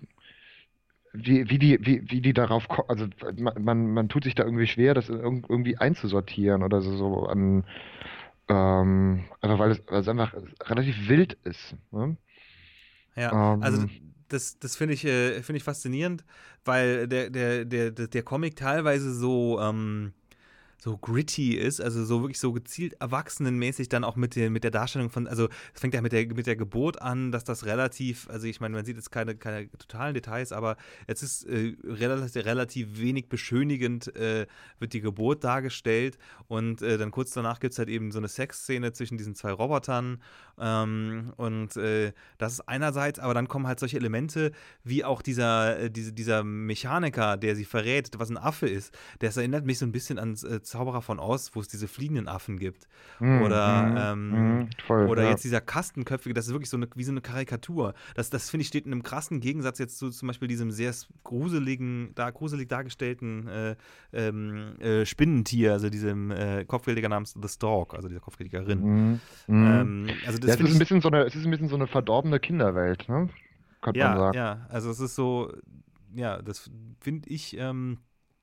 wie, wie die, wie, wie die darauf kommen. Also man, man, man tut sich da irgendwie schwer, das irgendwie einzusortieren oder so, so an, ähm, einfach weil es, weil es einfach relativ wild ist. Ne? Ja, ähm, also das, das finde ich, äh, find ich faszinierend, weil der, der, der, der Comic teilweise so, ähm, so gritty ist, also so wirklich so gezielt erwachsenenmäßig dann auch mit der, mit der Darstellung von, also es fängt ja mit der, mit der Geburt an, dass das relativ, also ich meine, man sieht jetzt keine, keine totalen Details, aber es ist äh, relativ, relativ wenig beschönigend, äh, wird die Geburt dargestellt und äh, dann kurz danach gibt es halt eben so eine Sexszene zwischen diesen zwei Robotern ähm, und äh, das ist einerseits, aber dann kommen halt solche Elemente, wie auch dieser, äh, diese, dieser Mechaniker, der sie verrät, was ein Affe ist, das erinnert mich so ein bisschen ans äh, Zauberer von Oz, wo es diese fliegenden Affen gibt. Mm, Oder, mm, ähm, mm, voll, oder ja. jetzt dieser Kastenköpfige, das ist wirklich so eine, wie so eine Karikatur. Das, das finde ich, steht in einem krassen Gegensatz jetzt zu zum Beispiel diesem sehr gruseligen, da gruselig dargestellten äh, ähm, äh, Spinnentier, also diesem äh, Kopfgeldiger namens The Stork, also dieser Kopfgeldigerin. Mm, mm. Ähm, also das Ja, es finde ist ein ich. bisschen so eine, es ist ein bisschen so eine verdorbene Kinderwelt, ne? Könnte man Ja, sagen. ja, also es ist so, ja, das finde ich ähm,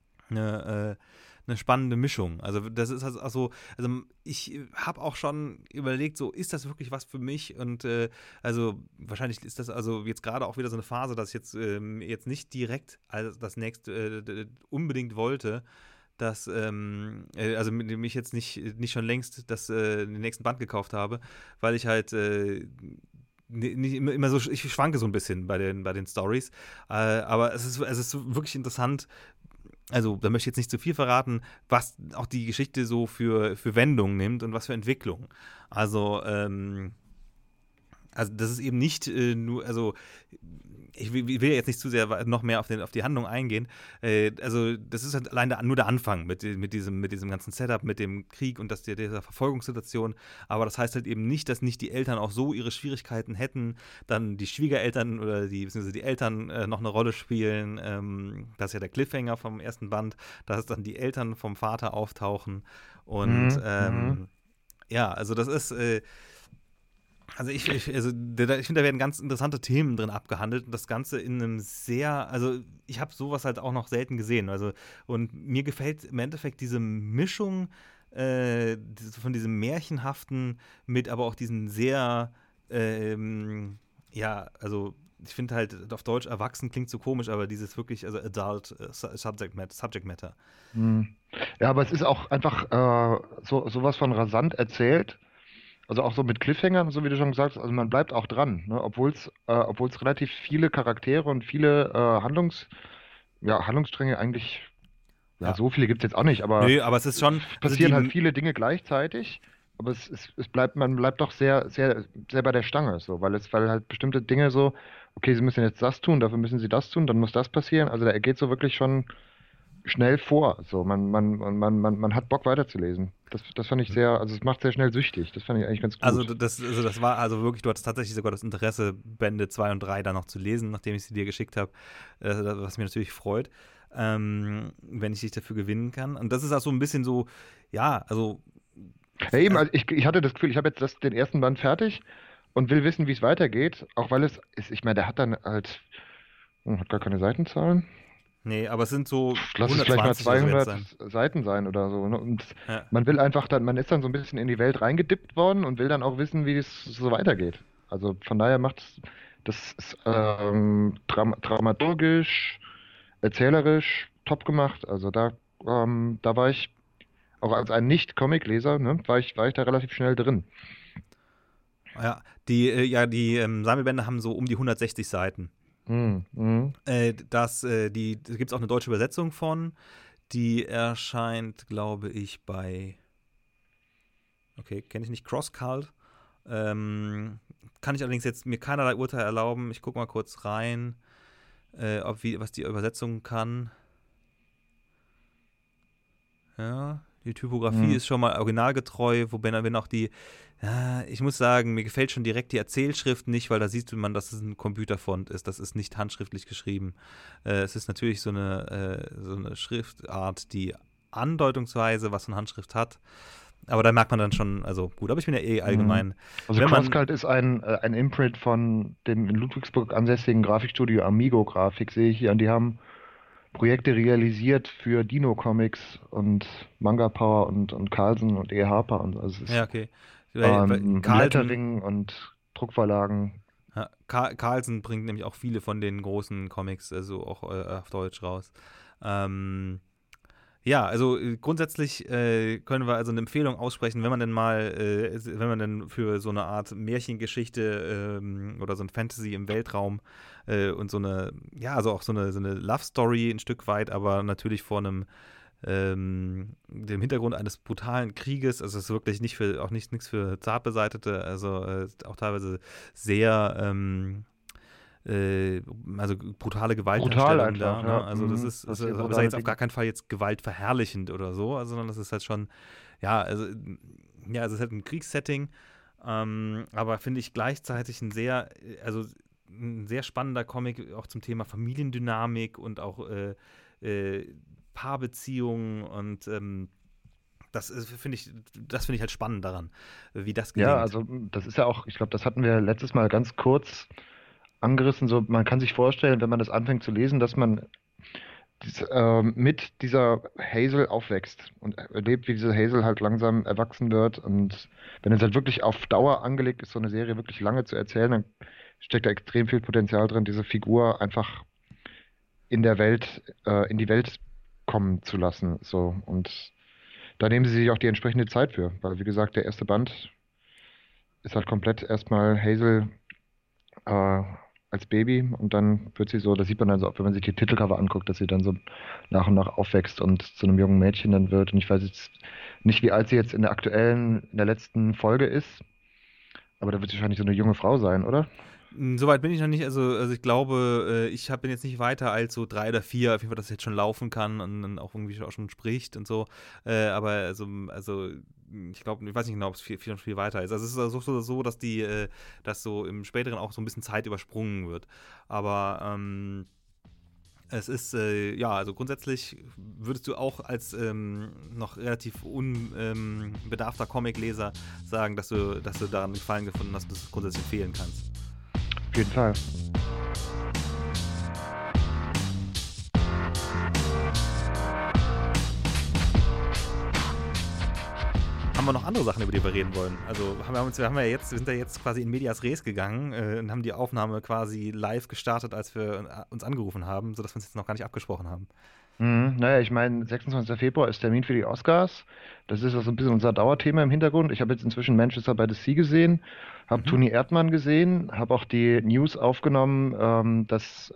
eine, äh, eine spannende Mischung. Also das ist also, also, also ich habe auch schon überlegt, so ist das wirklich was für mich? Und äh, also wahrscheinlich ist das also jetzt gerade auch wieder so eine Phase, dass ich jetzt, ähm, jetzt nicht direkt als das nächste äh, unbedingt wollte, dass ähm, äh, also mit dem ich jetzt nicht, nicht schon längst das, äh, den nächsten Band gekauft habe, weil ich halt äh, nicht immer, immer so, ich schwanke so ein bisschen bei den, bei den Stories, äh, aber es ist, es ist wirklich interessant, also da möchte ich jetzt nicht zu viel verraten, was auch die Geschichte so für, für Wendungen nimmt und was für Entwicklungen. Also, ähm, also das ist eben nicht äh, nur, also ich will, will jetzt nicht zu sehr noch mehr auf, den, auf die Handlung eingehen. Äh, also das ist halt allein der, nur der Anfang mit, mit, diesem, mit diesem ganzen Setup, mit dem Krieg und das, der, dieser Verfolgungssituation. Aber das heißt halt eben nicht, dass nicht die Eltern auch so ihre Schwierigkeiten hätten, dann die Schwiegereltern oder die, beziehungsweise die Eltern äh, noch eine Rolle spielen. Ähm, das ist ja der Cliffhanger vom ersten Band, dass dann die Eltern vom Vater auftauchen. Und Mhm, ähm, mhm. ja, also das ist äh, also ich, ich, also da, ich finde, da werden ganz interessante Themen drin abgehandelt und das Ganze in einem sehr, also ich habe sowas halt auch noch selten gesehen. Also und mir gefällt im Endeffekt diese Mischung äh, von diesem Märchenhaften mit aber auch diesen sehr, ähm, ja, also ich finde halt auf Deutsch erwachsen klingt so komisch, aber dieses wirklich, also adult äh, Subject Matter. Subject Matter. Mhm. Ja, aber es ist auch einfach äh, so sowas von rasant erzählt. Also auch so mit Cliffhangern, so wie du schon gesagt hast, also man bleibt auch dran, ne? Obwohl es äh, obwohl es relativ viele Charaktere und viele äh, Handlungs, ja, Handlungsstränge eigentlich, ja, Ja. so viele gibt es jetzt auch nicht, aber Nö, aber es ist schon, es also passieren halt die, viele Dinge gleichzeitig, aber es, es, es bleibt, man bleibt doch sehr, sehr, sehr bei der Stange, so, weil es, weil halt bestimmte Dinge so, okay, sie müssen jetzt das tun, dafür müssen sie das tun, dann muss das passieren. Also er geht so wirklich schon schnell vor. So, man, man, man, man, man man hat Bock weiterzulesen. Das, das fand ich sehr, also es macht sehr schnell süchtig. Das fand ich eigentlich ganz Also gut. das, also das war also wirklich, du hattest tatsächlich sogar das Interesse, Bände zwei und drei dann noch zu lesen, nachdem ich sie dir geschickt habe, äh, was mich natürlich freut, ähm, wenn ich dich dafür gewinnen kann. Und das ist auch so ein bisschen so, ja, also, Ja, eben, also also ich, ich hatte das Gefühl, ich habe jetzt das, den ersten Band fertig und will wissen, wie es weitergeht, auch weil es ist, ich meine, der hat dann halt, hm, hat gar keine Seitenzahlen. nee, aber es sind so Pff, lass es vielleicht mal hundertzwanzig oder so werden es zweihundert sein. Seiten sein oder so. Ne? Und Ja. man will einfach dann, man ist dann so ein bisschen in die Welt reingedippt worden und will dann auch wissen, wie es so weitergeht. Also von daher macht es das ist, ähm, dram dramaturgisch, erzählerisch top gemacht. Also da, ähm, da war ich auch als ein Nicht-Comic-Leser, ne, war ich, war ich da relativ schnell drin. Ja, die, äh, ja, die ähm, Sammelbände haben so um die hundertsechzig Seiten. Mhm. Mhm. Äh, das, äh, die, da gibt es auch eine deutsche Übersetzung von, die erscheint, glaube ich, bei, okay, kenne ich nicht, CrossCult. Ähm, kann ich allerdings jetzt mir keinerlei Urteil erlauben. Ich gucke mal kurz rein, äh, ob wie, was die Übersetzung kann. Ja, die Typografie Mhm. ist schon mal originalgetreu, wobei dann wenn auch die, ja, ich muss sagen, mir gefällt schon direkt die Erzählschrift nicht, weil da sieht man, dass es ein Computerfont ist. Das ist nicht handschriftlich geschrieben. Äh, es ist natürlich so eine, äh, so eine Schriftart, die andeutungsweise was von Handschrift hat. Aber da merkt man dann schon, also gut, aber ich bin ja eh Mhm. allgemein, Also wenn man, CrossCult ist ein, äh, ein Imprint von dem in Ludwigsburg ansässigen Grafikstudio Amigo Grafik, sehe ich hier. Und die haben Projekte realisiert für Dino Comics und Manga Power und, und Carlsen und E. Harper. Und also es ja, ist okay. Weil, weil ähm, und Carlsen, Lettering und Druckverlagen. ja, Carl, Carlsen bringt nämlich auch viele von den großen Comics, also auch äh, auf Deutsch raus. Ähm, ja, also äh, grundsätzlich äh, können wir also eine Empfehlung aussprechen, wenn man denn mal, äh, wenn man denn für so eine Art Märchengeschichte ähm, oder so ein Fantasy im Weltraum äh, und so eine, ja, also auch so eine, so eine Love Story ein Stück weit, aber natürlich vor einem ähm, dem Hintergrund eines brutalen Krieges, also es ist wirklich nicht für, auch nicht nichts für Zartbeseitete, also äh, auch teilweise sehr ähm, äh, also brutale Brutal Gewaltdarstellung da. einfach, Ne? ja. Also das Mhm. ist, Das ist, hier ist aber brutale jetzt auf Dinge. gar keinen Fall jetzt gewaltverherrlichend oder so, also, sondern das ist halt schon, ja, also ja, es ist halt ein Kriegssetting, ähm, aber finde ich gleichzeitig ein sehr, also ein sehr spannender Comic auch zum Thema Familiendynamik und auch äh, äh, Paarbeziehungen und ähm, das ist, finde ich, das finde ich halt spannend daran, wie das Ja, gelingt. also das ist ja auch, ich glaube, das hatten wir letztes Mal ganz kurz angerissen. So, man kann sich vorstellen, wenn man das anfängt zu lesen, dass man dies, ähm, mit dieser Hazel aufwächst und erlebt, wie diese Hazel halt langsam erwachsen wird. Und wenn es halt wirklich auf Dauer angelegt ist, so eine Serie wirklich lange zu erzählen, dann steckt da extrem viel Potenzial drin, diese Figur einfach in der Welt, äh, in die Welt kommen zu lassen. So. Und da nehmen sie sich auch die entsprechende Zeit für, weil wie gesagt, der erste Band ist halt komplett erstmal Hazel äh, als Baby und dann wird sie so, das sieht man dann so, wenn man sich die Titelcover anguckt, dass sie dann so nach und nach aufwächst und zu einem jungen Mädchen dann wird. Und ich weiß jetzt nicht, wie alt sie jetzt in der aktuellen, in der letzten Folge ist, aber da wird sie wahrscheinlich so eine junge Frau sein, oder? Mm, Soweit bin ich noch nicht, also, also ich glaube, äh, ich hab, bin jetzt nicht weiter als so drei oder vier, auf jeden Fall, dass es jetzt schon laufen kann und dann auch irgendwie auch schon spricht und so. Äh, aber also, also ich glaube, ich weiß nicht genau, ob es viel, viel, viel weiter ist. Also es ist also so, so, dass die, äh, dass so im späteren auch so ein bisschen Zeit übersprungen wird. Aber ähm, es ist, äh, ja, also grundsätzlich würdest du auch als ähm, noch relativ unbedarfter Comicleser sagen, dass du, dass du daran Gefallen gefunden hast, dass du es grundsätzlich empfehlen kannst. Auf jeden Fall. Haben wir noch andere Sachen, über die wir reden wollen? Also haben wir, uns, wir, haben ja jetzt, wir sind ja jetzt quasi in Medias Res gegangen äh, und haben die Aufnahme quasi live gestartet, als wir uns angerufen haben, sodass wir uns jetzt noch gar nicht abgesprochen haben. Mhm. Naja, ich meine, sechsundzwanzigster Februar ist Termin für die Oscars. Das ist also ein bisschen unser Dauerthema im Hintergrund. Ich habe jetzt inzwischen Manchester by the Sea gesehen, habe Mhm. Toni Erdmann gesehen, habe auch die News aufgenommen, ähm, dass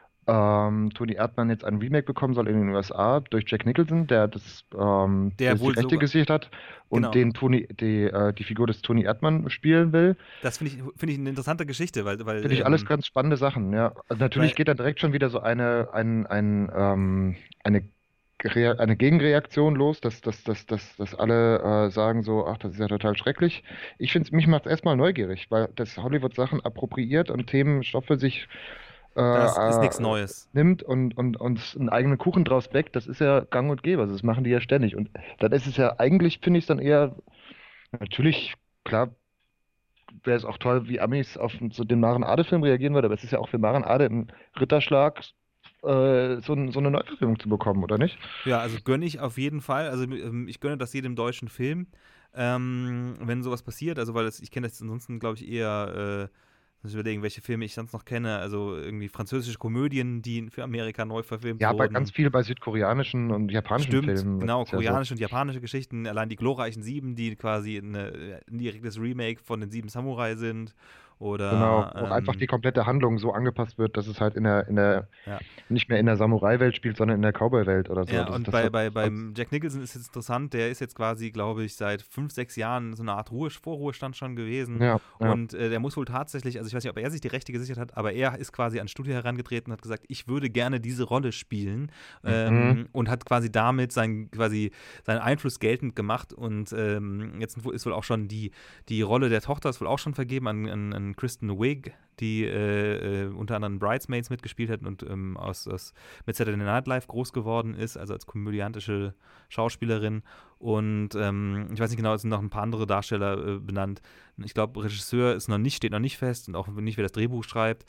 ähm, Toni Erdmann jetzt ein Remake bekommen soll in den U S A durch Jack Nicholson, der das ähm, Der der die wohl Rechte sogar, gesichert hat und genau. den Toni, die, äh, die Figur des Toni Erdmann spielen will. Das finde ich, finde ich eine interessante Geschichte, weil, weil, Finde ich alles ähm, ganz spannende Sachen, ja. Also natürlich weil geht dann direkt schon wieder so eine, ein, ein, ähm, eine, Rea- eine Gegenreaktion los, dass, dass, dass, dass, dass alle äh, sagen so, ach, das ist ja total schrecklich. Ich finde, mich macht es erstmal neugierig, weil das Hollywood Sachen appropriiert und Themen, Stoffe sich äh, das ist äh, nichts Neues. nimmt und, und, und einen eigenen Kuchen draus backt, das ist ja gang und gäbe. Also das machen die ja ständig. Und dann ist es ja, eigentlich finde ich es dann eher, natürlich, klar, wäre es auch toll, wie Amis auf so den Maren Ade-Film reagieren würde, aber es ist ja auch für Maren Ade ein Ritterschlag, äh, so, ein- so eine Neuverfilmung zu bekommen, oder nicht? Ja, also gönne ich auf jeden Fall. Also ähm, ich gönne das jedem deutschen Film, ähm, wenn sowas passiert. Also weil das, ich kenne das ansonsten, glaube ich, eher, äh, muss ich überlegen, welche Filme ich sonst noch kenne. Also irgendwie französische Komödien, die für Amerika neu verfilmt Ja, aber ganz wurden. viel bei südkoreanischen und japanischen Stimmt, Filmen genau, ist ja so. koreanische und japanische Geschichten, allein die glorreichen Sieben, die quasi eine, ein direktes Remake von den Sieben Samurai sind. Genau, Oder, wo einfach die ähm, komplette Handlung so angepasst wird, dass es halt in der, in der, ja. nicht mehr in der Samurai-Welt spielt, sondern in der Cowboy-Welt oder so. Ja, Das, und das bei, hat bei, alles, beim Jack Nicholson ist es interessant, der ist jetzt quasi, glaube ich, seit fünf, sechs Jahren so eine Art Ruhe, Vorruhestand schon gewesen. ja, ja. Und äh, der muss wohl tatsächlich, also ich weiß nicht, ob er sich die Rechte gesichert hat, aber er ist quasi ans Studio herangetreten und hat gesagt, ich würde gerne diese Rolle spielen. Mhm. Ähm, und hat quasi damit sein, quasi seinen Einfluss geltend gemacht. Und ähm, jetzt ist wohl auch schon die, die Rolle der Tochter ist wohl auch schon vergeben an, an, an Kristen Wiig, die äh, äh, unter anderem Bridesmaids mitgespielt hat und ähm, aus, aus mit Saturday Night Live groß geworden ist, also als komödiantische Schauspielerin. Und ähm, ich weiß nicht genau, es sind noch ein paar andere Darsteller äh, benannt. Ich glaube, Regisseur ist noch nicht, steht noch nicht fest und auch nicht, wer das Drehbuch schreibt.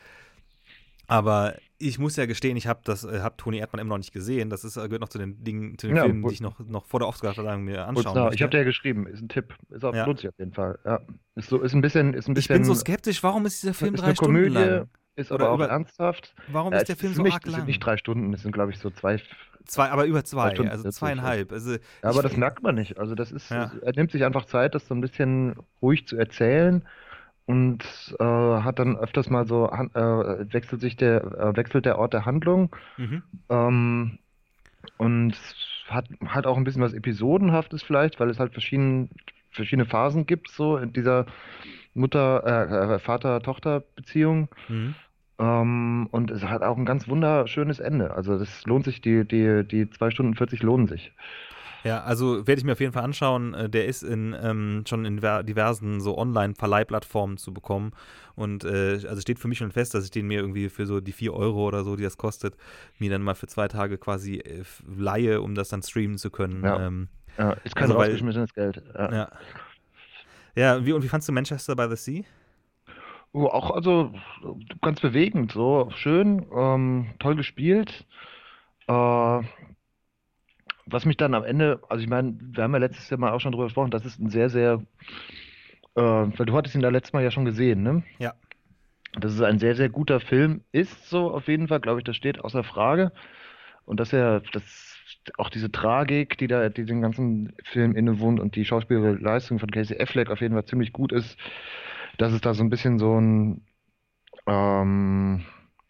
Aber ich muss ja gestehen, ich habe das, äh, habe Toni Erdmann immer noch nicht gesehen. Das ist, äh, gehört noch zu den Dingen, zu den Ja, Filmen, die wohl- ich noch, noch vor der Oscarverleihung mir wohl anschauen klar. möchte. Ich habe dir ja geschrieben, ist ein Tipp. Ist auch, Ja. lohnt sich auf jeden Fall. Ja. Ist so, ist ein bisschen, ist ein Ich bin so bisschen, skeptisch, warum ist dieser Film ist drei eine Stunden Komödie, lang? ist Oder aber auch über, ernsthaft. warum Ja, ist es der Film ist so nicht, arg es sind lang? nicht drei Stunden, es sind, glaube ich, so zwei, Zwei, aber über zwei zwei, Stunden also vierzig. zweieinhalb. Also Ja, ich, aber das merkt man nicht. Also das ist, ja. er nimmt sich einfach Zeit, das so ein bisschen ruhig zu erzählen und äh, hat dann öfters mal so, han- äh, wechselt sich der, äh, wechselt der Ort der Handlung Mhm. ähm, und hat, hat auch ein bisschen was Episodenhaftes vielleicht, weil es halt verschieden, verschiedene Phasen gibt, so in dieser Mutter, äh, äh, Vater-Tochter-Beziehung. Mhm. Ähm, und es hat auch ein ganz wunderschönes Ende. Also das lohnt sich, die, die, die zwei Stunden vierzig lohnen sich. Ja, also werde ich mir auf jeden Fall anschauen. Äh, Der ist in ähm, schon in ver- diversen so Online-Verleihplattformen zu bekommen. Und äh, also steht für mich schon fest, dass ich den mir irgendwie für so die vier Euro oder so, die das kostet, mir dann mal für zwei Tage quasi äh, f- leihe, um das dann streamen zu können. Ja, Ähm, ja, ist kein also weil, rausgeschmissenes Geld. Ja. ja. Ja, wie, und wie fandst du Manchester by the Sea? Oh, auch also ganz bewegend, so schön, ähm, toll gespielt. Äh, was mich dann am Ende, also ich meine, wir haben ja letztes Jahr mal auch schon drüber gesprochen, das ist ein sehr, sehr, äh, weil du hattest ihn da letztes Mal ja schon gesehen, ne? Ja. Dass es ein sehr, sehr guter Film ist, so auf jeden Fall, glaube ich, das steht außer Frage. Und dass er, dass auch diese Tragik, die da, die den ganzen Film innewohnt und die schauspielerische Leistung von Casey Affleck auf jeden Fall ziemlich gut ist, dass es da so ein bisschen so ein, ähm,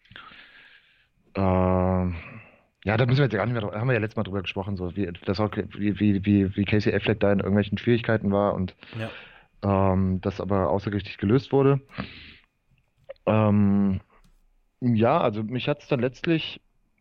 ähm, ja, da müssen wir jetzt ja gar nicht mehr drüber, haben wir ja letztes Mal drüber gesprochen, so wie, das auch, wie, wie, wie, wie Casey Affleck da in irgendwelchen Schwierigkeiten war und Ja. ähm, das aber außergerichtlich gelöst wurde. Ähm, ja, also mich hat es dann letztlich,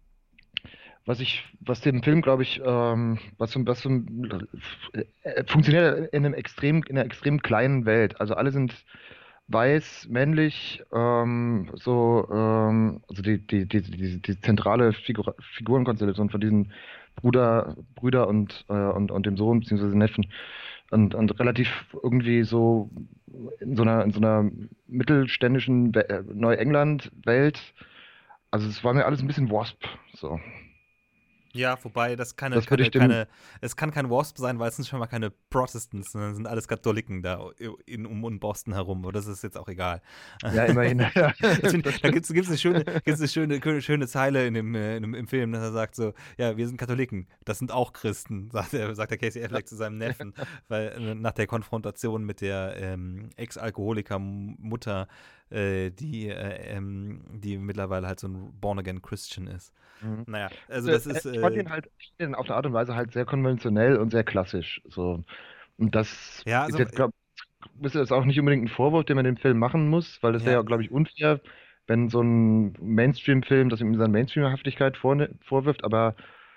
was ich, was dem Film, glaube ich, ähm, was so, was so äh, funktioniert in einem extrem, in einer extrem kleinen Welt. Also alle sind weiß, männlich, ähm, so, ähm, also die, die, die, die, die zentrale Figur, Figurenkonstellation von diesen Bruder, Brüder und, äh, und, und dem Sohn, beziehungsweise Neffen. Und, und relativ irgendwie so in so einer, in so einer mittelständischen We- äh, Neuengland-Welt. Also es war mir alles ein bisschen Wasp, so. Ja, wobei das keine, Das würde keine, ich dem, keine, es kann kein Wasp sein, weil es sind schon mal keine Protestants, sondern es sind alles Katholiken da in, um, um Boston herum, aber das ist jetzt auch egal. ja, immerhin, ja, Ich find, das da stimmt. gibt es eine, schöne, gibt's eine schöne, schöne Zeile in dem, äh, in dem, im Film, dass er sagt so, ja, wir sind Katholiken, das sind auch Christen, sagt, er, sagt der Casey Ja, Affleck zu seinem Neffen, weil äh, nach der Konfrontation mit der ähm, Ex-Alkoholiker-Mutter, äh, die, äh, ähm, die mittlerweile halt so ein Born-Again-Christian ist. mhm. Naja, also Also, das äh, ist, ich fand äh, ihn halt ich fand ihn auf eine Art und Weise halt sehr konventionell und sehr klassisch. So. Und das ja, ist also, jetzt, glaube ich, ist jetzt auch nicht unbedingt ein Vorwurf, den man dem Film machen muss, weil das wäre ja, ja, glaube ich, unfair, wenn so ein Mainstream-Film das ihm seine Mainstream-Haftigkeit vorne- vorwirft, aber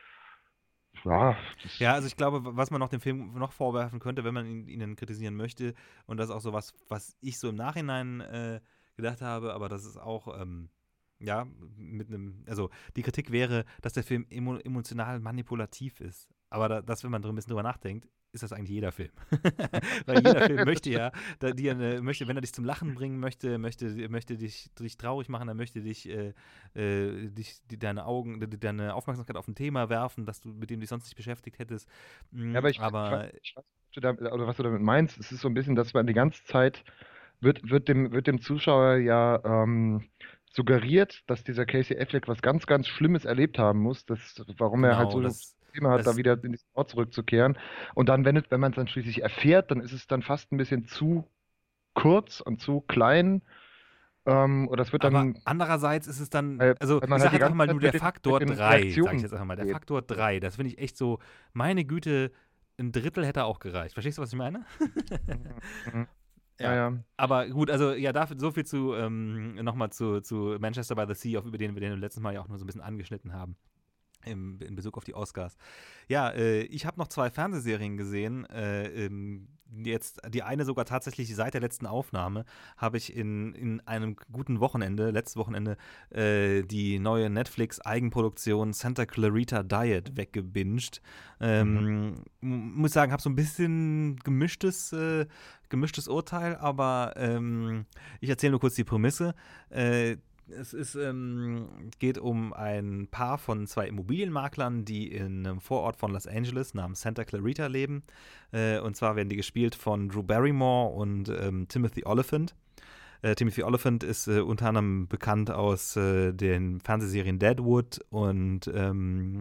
ja, das, ja, also ich glaube, was man noch dem Film noch vorwerfen könnte, wenn man ihn, ihn kritisieren möchte, und das ist auch so was, was ich so im Nachhinein äh, gedacht habe, aber das ist auch, ähm, ja, mit einem, also die Kritik wäre, dass der Film emo, emotional manipulativ ist. Aber da, das, wenn man drin ein bisschen drüber nachdenkt, ist das eigentlich jeder Film. Weil jeder Film möchte ja, da, die, äh, möchte, wenn er dich zum Lachen bringen möchte, möchte, möchte dich, dich traurig machen, er möchte dich, äh, äh, dich die, deine Augen, die, deine Aufmerksamkeit auf ein Thema werfen, das du, mit dem du dich sonst nicht beschäftigt hättest. ja, Mm, aber ich, ich, weiß- aber ich weiß nicht, ob du da, oder was du damit meinst. Es ist so ein bisschen, dass man die ganze Zeit wird, wird dem, wird dem Zuschauer ja ähm, suggeriert, dass dieser Casey Affleck was ganz, ganz Schlimmes erlebt haben muss, das, warum er halt genau, so das, Probleme hat, da das, wieder in diesen Ort zurückzukehren. Und dann, wenn, es, wenn man es dann schließlich erfährt, dann ist es dann fast ein bisschen zu kurz und zu klein. Ähm, oder es wird aber dann, andererseits ist es dann, weil, also weil man ich halt sage die jetzt einfach ganze mal Zeit nur der mit den, mit Faktor den drei, sage ich Reaktionen jetzt einfach mal, der geht. Faktor drei, das finde ich echt so, meine Güte, ein Drittel hätte auch gereicht. Verstehst du, was ich meine? Mhm, mhm. Ja, Ja, ja. aber gut, also ja, dafür so viel zu, ähm, nochmal zu, zu Manchester by the Sea, auf über den wir den letztes Mal ja auch nur so ein bisschen angeschnitten haben. Im, in Bezug auf die Oscars. Ja, äh, ich habe noch zwei Fernsehserien gesehen. Äh, ähm, jetzt die eine sogar tatsächlich seit der letzten Aufnahme habe ich in, in einem guten Wochenende, letztes Wochenende, äh, die neue Netflix-Eigenproduktion Santa Clarita Diet weggebinged. Mhm. Ähm, m- muss sagen, habe so ein bisschen gemischtes, äh, gemischtes Urteil, aber ähm, ich erzähle nur kurz die Prämisse. Äh, es ist, ähm, geht um ein Paar von zwei Immobilienmaklern, die in einem Vorort von Los Angeles namens Santa Clarita leben. Äh, und zwar werden die gespielt von Drew Barrymore und ähm, Timothy Olyphant. Äh, Timothy Olyphant ist äh, unter anderem bekannt aus äh, den Fernsehserien Deadwood und ähm,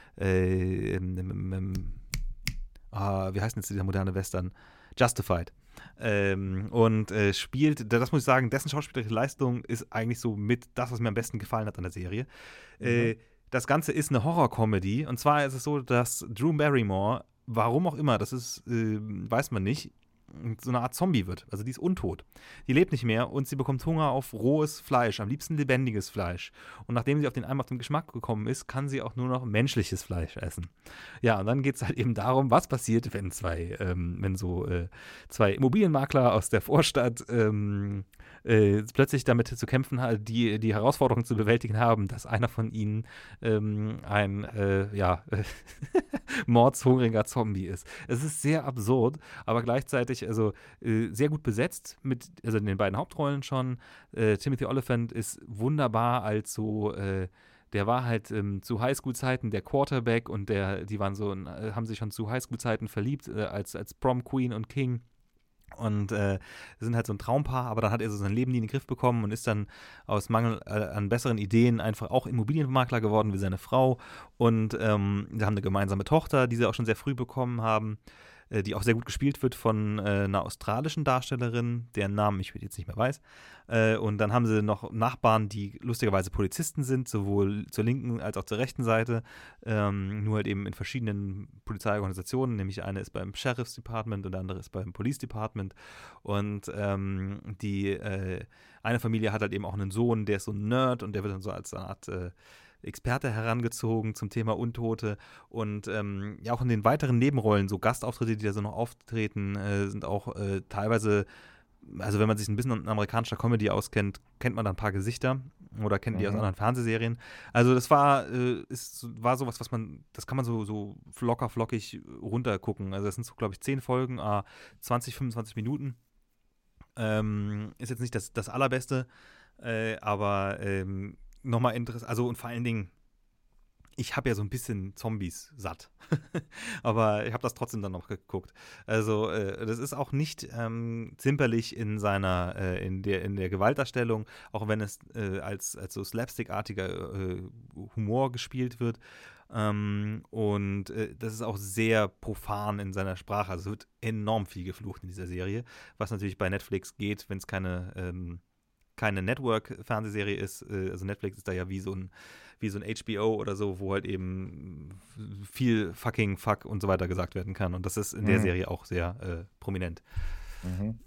äh, ähm, ähm, ähm, ah, wie heißt denn jetzt dieser moderne Western? Justified. Ähm, und äh, spielt, das muss ich sagen, dessen schauspielerische Leistung ist eigentlich so mit das, was mir am besten gefallen hat an der Serie. Mhm. Äh, das Ganze ist eine Horror-Comedy und zwar ist es so, dass Drew Barrymore, warum auch immer, das ist, äh, weiß man nicht, so eine Art Zombie wird. Also die ist untot. Die lebt nicht mehr und sie bekommt Hunger auf rohes Fleisch, am liebsten lebendiges Fleisch. Und nachdem sie auf den einmal auf den Geschmack gekommen ist, kann sie auch nur noch menschliches Fleisch essen. Ja, und dann geht es halt eben darum, was passiert, wenn zwei, ähm, wenn so äh, zwei Immobilienmakler aus der Vorstadt ähm, äh, plötzlich damit zu kämpfen haben, die die Herausforderung zu bewältigen haben, dass einer von ihnen ähm, ein äh, ja, mordshungriger Zombie ist. Es ist sehr absurd, aber gleichzeitig also äh, sehr gut besetzt mit, also in den beiden Hauptrollen schon. Äh, Timothy Olyphant ist wunderbar als so äh, der war halt ähm, zu Highschool-Zeiten der Quarterback und der, die waren so, äh, haben sich schon zu Highschool-Zeiten verliebt äh, als, als Prom Queen und King. Und äh, sind halt so ein Traumpaar, aber dann hat er so sein Leben nie in den Griff bekommen und ist dann aus Mangel äh, an besseren Ideen einfach auch Immobilienmakler geworden wie seine Frau. Und ähm, sie haben eine gemeinsame Tochter, die sie auch schon sehr früh bekommen haben, äh, die auch sehr gut gespielt wird von äh, einer australischen Darstellerin, deren Namen ich jetzt nicht mehr weiß. Äh, und dann haben sie noch Nachbarn, die lustigerweise Polizisten sind, sowohl zur linken als auch zur rechten Seite, ähm, nur halt eben in verschiedenen Polizeiorganisationen, nämlich eine ist beim Sheriff's Department und der andere ist beim Police Department. Und ähm, die äh, eine Familie hat halt eben auch einen Sohn, der ist so ein Nerd und der wird dann so als eine Art äh, Experte herangezogen zum Thema Untote. Und ähm, ja, auch in den weiteren Nebenrollen, so Gastauftritte, die da so noch auftreten, äh, sind auch äh, teilweise, also wenn man sich ein bisschen in amerikanischer Comedy auskennt, kennt man da ein paar Gesichter oder kennt mhm. die aus anderen Fernsehserien. Also das war, äh, ist, war sowas, was man, das kann man so, so locker flockig runtergucken. Also das sind so, glaube ich, zehn Folgen, ah, zwanzig, fünfundzwanzig Minuten. Ähm, ist jetzt nicht das, das Allerbeste, äh, aber ähm, nochmal interessant, also und vor allen Dingen, ich habe ja so ein bisschen Zombies satt, aber ich habe das trotzdem dann noch geguckt. Also äh, das ist auch nicht ähm, zimperlich in seiner, äh, in der in der Gewaltdarstellung, auch wenn es äh, als, als so slapstickartiger äh, Humor gespielt wird. Ähm, und äh, das ist auch sehr profan in seiner Sprache. Also es wird enorm viel geflucht in dieser Serie, was natürlich bei Netflix geht, wenn es keine ähm, keine Network-Fernsehserie ist. Also Netflix ist da ja wie so ein wie so ein H B O oder so, wo halt eben viel fucking fuck und so weiter gesagt werden kann. Und das ist in der mhm. Serie auch sehr äh, prominent. Mhm.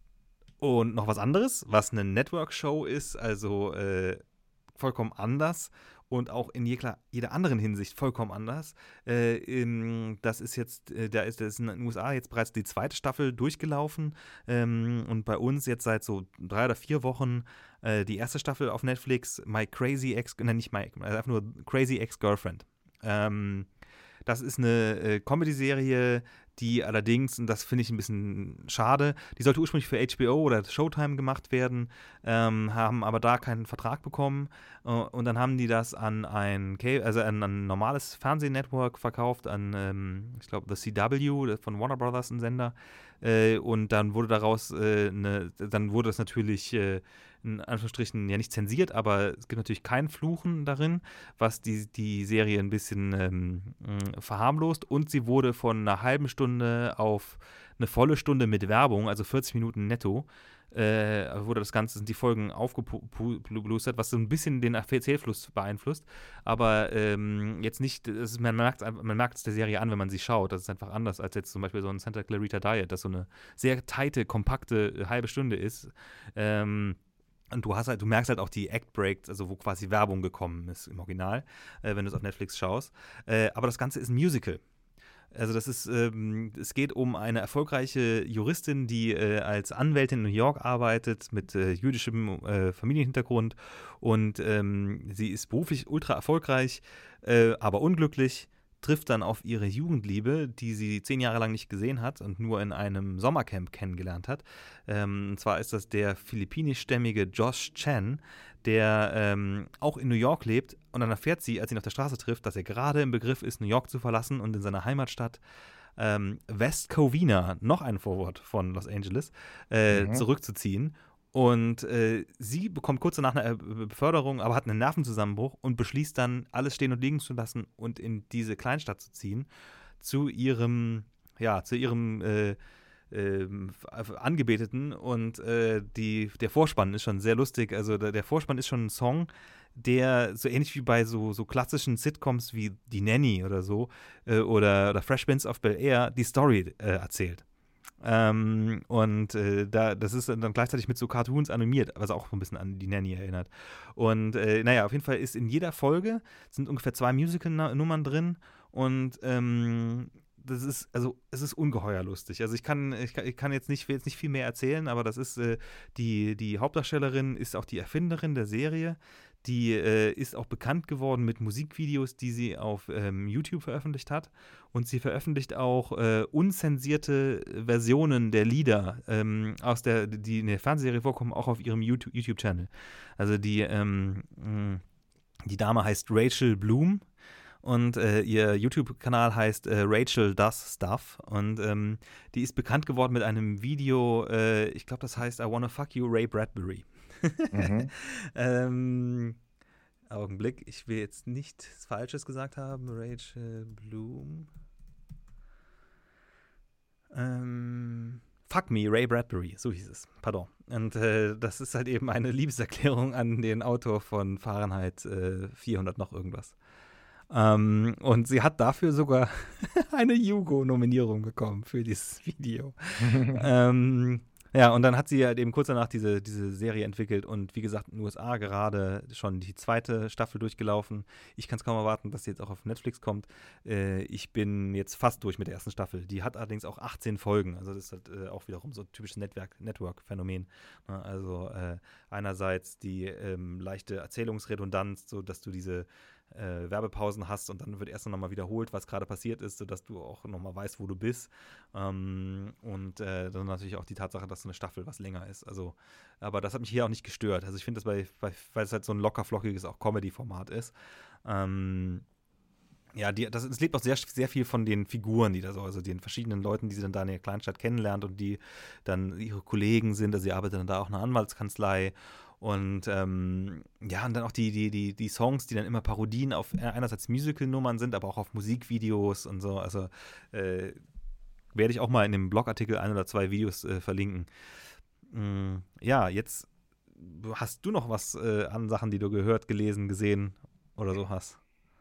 Und noch was anderes, was eine Network-Show ist, also äh, vollkommen anders und auch in jeder, jeder anderen Hinsicht vollkommen anders. Äh, in, das ist jetzt, äh, da ist, das ist in den U S A jetzt bereits die zweite Staffel durchgelaufen ähm, und bei uns jetzt seit so drei oder vier Wochen äh, die erste Staffel auf Netflix, My Crazy Ex, nein, nicht My, einfach nur Crazy Ex-Girlfriend. Ähm, das ist eine äh, Comedy-Serie, die allerdings, und das finde ich ein bisschen schade, die sollte ursprünglich für H B O oder Showtime gemacht werden, ähm, haben aber da keinen Vertrag bekommen äh, und dann haben die das an ein, also an ein normales Fernsehnetwork verkauft, an, ähm, ich glaube, The C W von Warner Brothers, ein Sender, äh, und dann wurde daraus äh, eine, dann wurde das natürlich äh, in Anführungsstrichen ja nicht zensiert, aber es gibt natürlich kein Fluchen darin, was die, die Serie ein bisschen ähm, verharmlost, und sie wurde von einer halben Stunde auf eine volle Stunde mit Werbung, also vierzig Minuten netto, äh, wurde das Ganze, sind die Folgen aufgeblustert, was so ein bisschen den Erzählfluss beeinflusst, aber ähm, jetzt nicht, ist, man merkt es man merkt es der Serie an, wenn man sie schaut, das ist einfach anders als jetzt zum Beispiel so ein Santa Clarita Diet, das so eine sehr teite, kompakte halbe Stunde ist. ähm, Und du hast halt, du merkst halt auch die Act-Breaks, also wo quasi Werbung gekommen ist im Original, äh, wenn du es auf Netflix schaust. Äh, aber das Ganze ist ein Musical. Also das ist, ähm, es geht um eine erfolgreiche Juristin, die äh, als Anwältin in New York arbeitet, mit äh, jüdischem äh, Familienhintergrund, und ähm, sie ist beruflich ultra erfolgreich, äh, aber unglücklich, trifft dann auf ihre Jugendliebe, die sie zehn Jahre lang nicht gesehen hat und nur in einem Sommercamp kennengelernt hat. Ähm, und zwar ist das der philippinischstämmige Josh Chan, der ähm, auch in New York lebt, und dann erfährt sie, als sie ihn auf der Straße trifft, dass er gerade im Begriff ist, New York zu verlassen und in seiner Heimatstadt ähm, West Covina, noch ein Vorwort von Los Angeles, äh, mhm. zurückzuziehen. Und äh, sie bekommt kurz danach eine Beförderung, aber hat einen Nervenzusammenbruch und beschließt dann, alles stehen und liegen zu lassen und in diese Kleinstadt zu ziehen, zu ihrem, ja, zu ihrem äh, äh, Angebeteten. Und äh, die, der Vorspann ist schon sehr lustig. Also der, der Vorspann ist schon ein Song, der so ähnlich wie bei so, so klassischen Sitcoms wie Die Nanny oder so äh, oder, oder Fresh Prince of Bel-Air die Story äh, erzählt. Ähm, und äh, da, das ist dann gleichzeitig mit so Cartoons animiert, was auch ein bisschen an die Nanny erinnert. Und äh, naja, auf jeden Fall ist in jeder Folge sind ungefähr zwei Musical-Nummern drin und ähm, das ist, also es ist ungeheuer lustig. Also ich kann, ich kann, ich kann jetzt nicht, will jetzt nicht viel mehr erzählen, aber das ist äh, die, die Hauptdarstellerin ist auch die Erfinderin der Serie. Die äh, ist auch bekannt geworden mit Musikvideos, die sie auf ähm, YouTube veröffentlicht hat. Und sie veröffentlicht auch äh, unzensierte Versionen der Lieder, ähm, aus der, die in der Fernsehserie vorkommen, auch auf ihrem YouTube- YouTube-Channel. Also die, ähm, die Dame heißt Rachel Bloom. Und äh, ihr YouTube-Kanal heißt äh, Rachel Does Stuff. Und ähm, die ist bekannt geworden mit einem Video, äh, ich glaube, das heißt I Wanna Fuck You, Ray Bradbury. mhm. ähm, Augenblick, ich will jetzt nichts Falsches gesagt haben. Rachel Bloom. Ähm, Fuck Me, Ray Bradbury, so hieß es. Pardon. Und äh, das ist halt eben eine Liebeserklärung an den Autor von Fahrenheit äh, vierhundert noch irgendwas. Um, und sie hat dafür sogar eine Hugo-Nominierung bekommen für dieses Video. um, ja, und dann hat sie halt eben kurz danach diese, diese Serie entwickelt und wie gesagt in den U S A gerade schon die zweite Staffel durchgelaufen. Ich kann es kaum erwarten, dass sie jetzt auch auf Netflix kommt. Äh, ich bin jetzt fast durch mit der ersten Staffel. Die hat allerdings auch achtzehn Folgen. Also das ist halt äh, auch wiederum so ein typisches Network, Network-Phänomen. Ne? Also äh, einerseits die ähm, leichte Erzählungsredundanz, so dass du diese Äh, Werbepausen hast und dann wird erst noch mal wiederholt, was gerade passiert ist, sodass du auch noch mal weißt, wo du bist. Ähm, und äh, dann natürlich auch die Tatsache, dass so eine Staffel was länger ist. Also, aber das hat mich hier auch nicht gestört. Also ich finde das bei, bei, weil es halt so ein locker-flockiges auch Comedy-Format ist. Ähm, ja, die, das, das lebt auch sehr, sehr viel von den Figuren, die da so, also den verschiedenen Leuten, die sie dann da in der Kleinstadt kennenlernt und die dann ihre Kollegen sind. Also sie arbeitet dann da auch in einer Anwaltskanzlei. Und ähm, ja, und dann auch die, die, die, die Songs, die dann immer Parodien auf einerseits Musical-Nummern sind, aber auch auf Musikvideos und so. Also äh, werde ich auch mal in dem Blogartikel ein oder zwei Videos äh, verlinken. Mm, ja, jetzt hast du noch was äh, an Sachen, die du gehört, gelesen, gesehen oder so hast?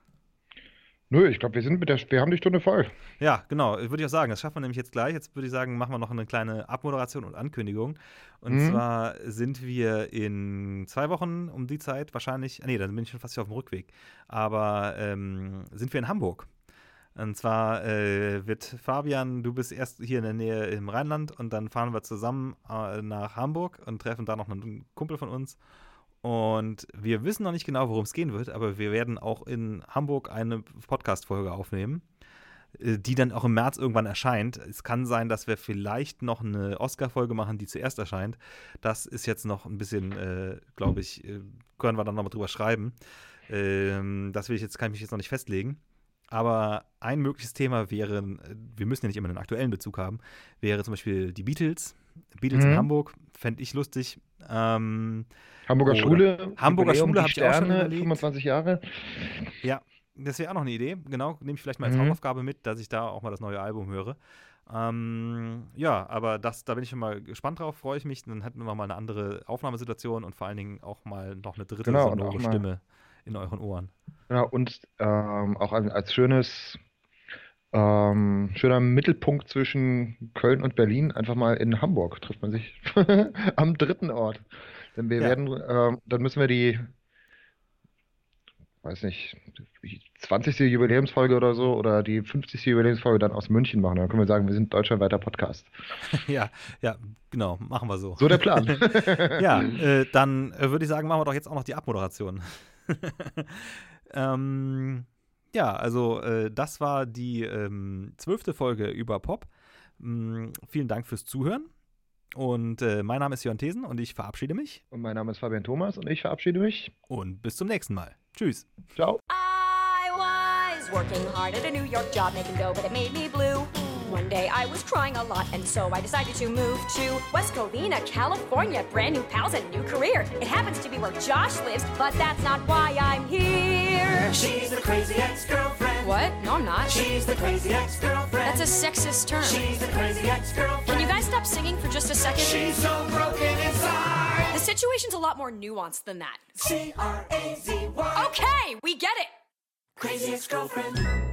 Nö, ich glaube, wir sind mit der, wir haben die Stunde voll. Ja, genau, würde ich auch sagen. Das schaffen wir nämlich jetzt gleich. Jetzt würde ich sagen, machen wir noch eine kleine Abmoderation und Ankündigung. Und mhm. zwar sind wir in zwei Wochen um die Zeit wahrscheinlich, nee, dann bin ich schon fast auf dem Rückweg, aber ähm, sind wir in Hamburg. Und zwar äh, wird Fabian, du bist erst hier in der Nähe im Rheinland und dann fahren wir zusammen äh, nach Hamburg und treffen da noch einen Kumpel von uns. Und wir wissen noch nicht genau, worum es gehen wird, aber wir werden auch in Hamburg eine Podcast-Folge aufnehmen, die dann auch im März irgendwann erscheint. Es kann sein, dass wir vielleicht noch eine Oscar-Folge machen, die zuerst erscheint. Das ist jetzt noch ein bisschen, äh, glaube ich, äh, können wir dann noch mal drüber schreiben. Ähm, das will ich jetzt, kann ich mich jetzt noch nicht festlegen. Aber ein mögliches Thema wäre, wir müssen ja nicht immer einen aktuellen Bezug haben, wäre zum Beispiel die Beatles. Beatles mhm. in Hamburg, fände ich lustig. Ähm, Hamburger Schule. Hamburger Schule habe ich auch schon überlegt. fünfundzwanzig Jahre. Ja, das wäre auch noch eine Idee. Genau, nehme ich vielleicht mal als mhm. Hausaufgabe mit, dass ich da auch mal das neue Album höre. Ähm, ja, aber das, da bin ich schon mal gespannt drauf, freue ich mich. Dann hätten wir mal eine andere Aufnahmesituation und vor allen Dingen auch mal noch eine dritte genau, sonore Stimme in euren Ohren. Ja, und ähm, auch als, als schönes Ähm, schöner Mittelpunkt zwischen Köln und Berlin, einfach mal in Hamburg trifft man sich am dritten Ort. Denn wir ja. werden, ähm, dann müssen wir die, weiß nicht, die zwanzigste Jubiläumsfolge oder so oder die fünfzigste Jubiläumsfolge dann aus München machen. Dann können wir sagen, wir sind deutschlandweiter Podcast. ja, ja, genau, machen wir so. So der Plan. ja, äh, dann äh, würde ich sagen, machen wir doch jetzt auch noch die Abmoderation. ähm. Ja, also äh, das war die ähm, zwölfte Folge über Pop. Mm, vielen Dank fürs Zuhören. Und äh, mein Name ist Jörn Thesen und ich verabschiede mich. Und mein Name ist Fabian Thomas und ich verabschiede mich. Und bis zum nächsten Mal. Tschüss. Ciao. I was working hard at a New York job making dough, but it made me blue. One day I was crying a lot, and so I decided to move to West Covina, California. Brand new pals and new career. It happens to be where Josh lives, but that's not why I'm here. She's the crazy ex-girlfriend. What? No, I'm not. She's the crazy ex-girlfriend. That's a sexist term. She's the crazy ex-girlfriend. Can you guys stop singing for just a second? She's so broken inside. The situation's a lot more nuanced than that. C R A Z Y. Okay, we get it. Crazy ex-girlfriend.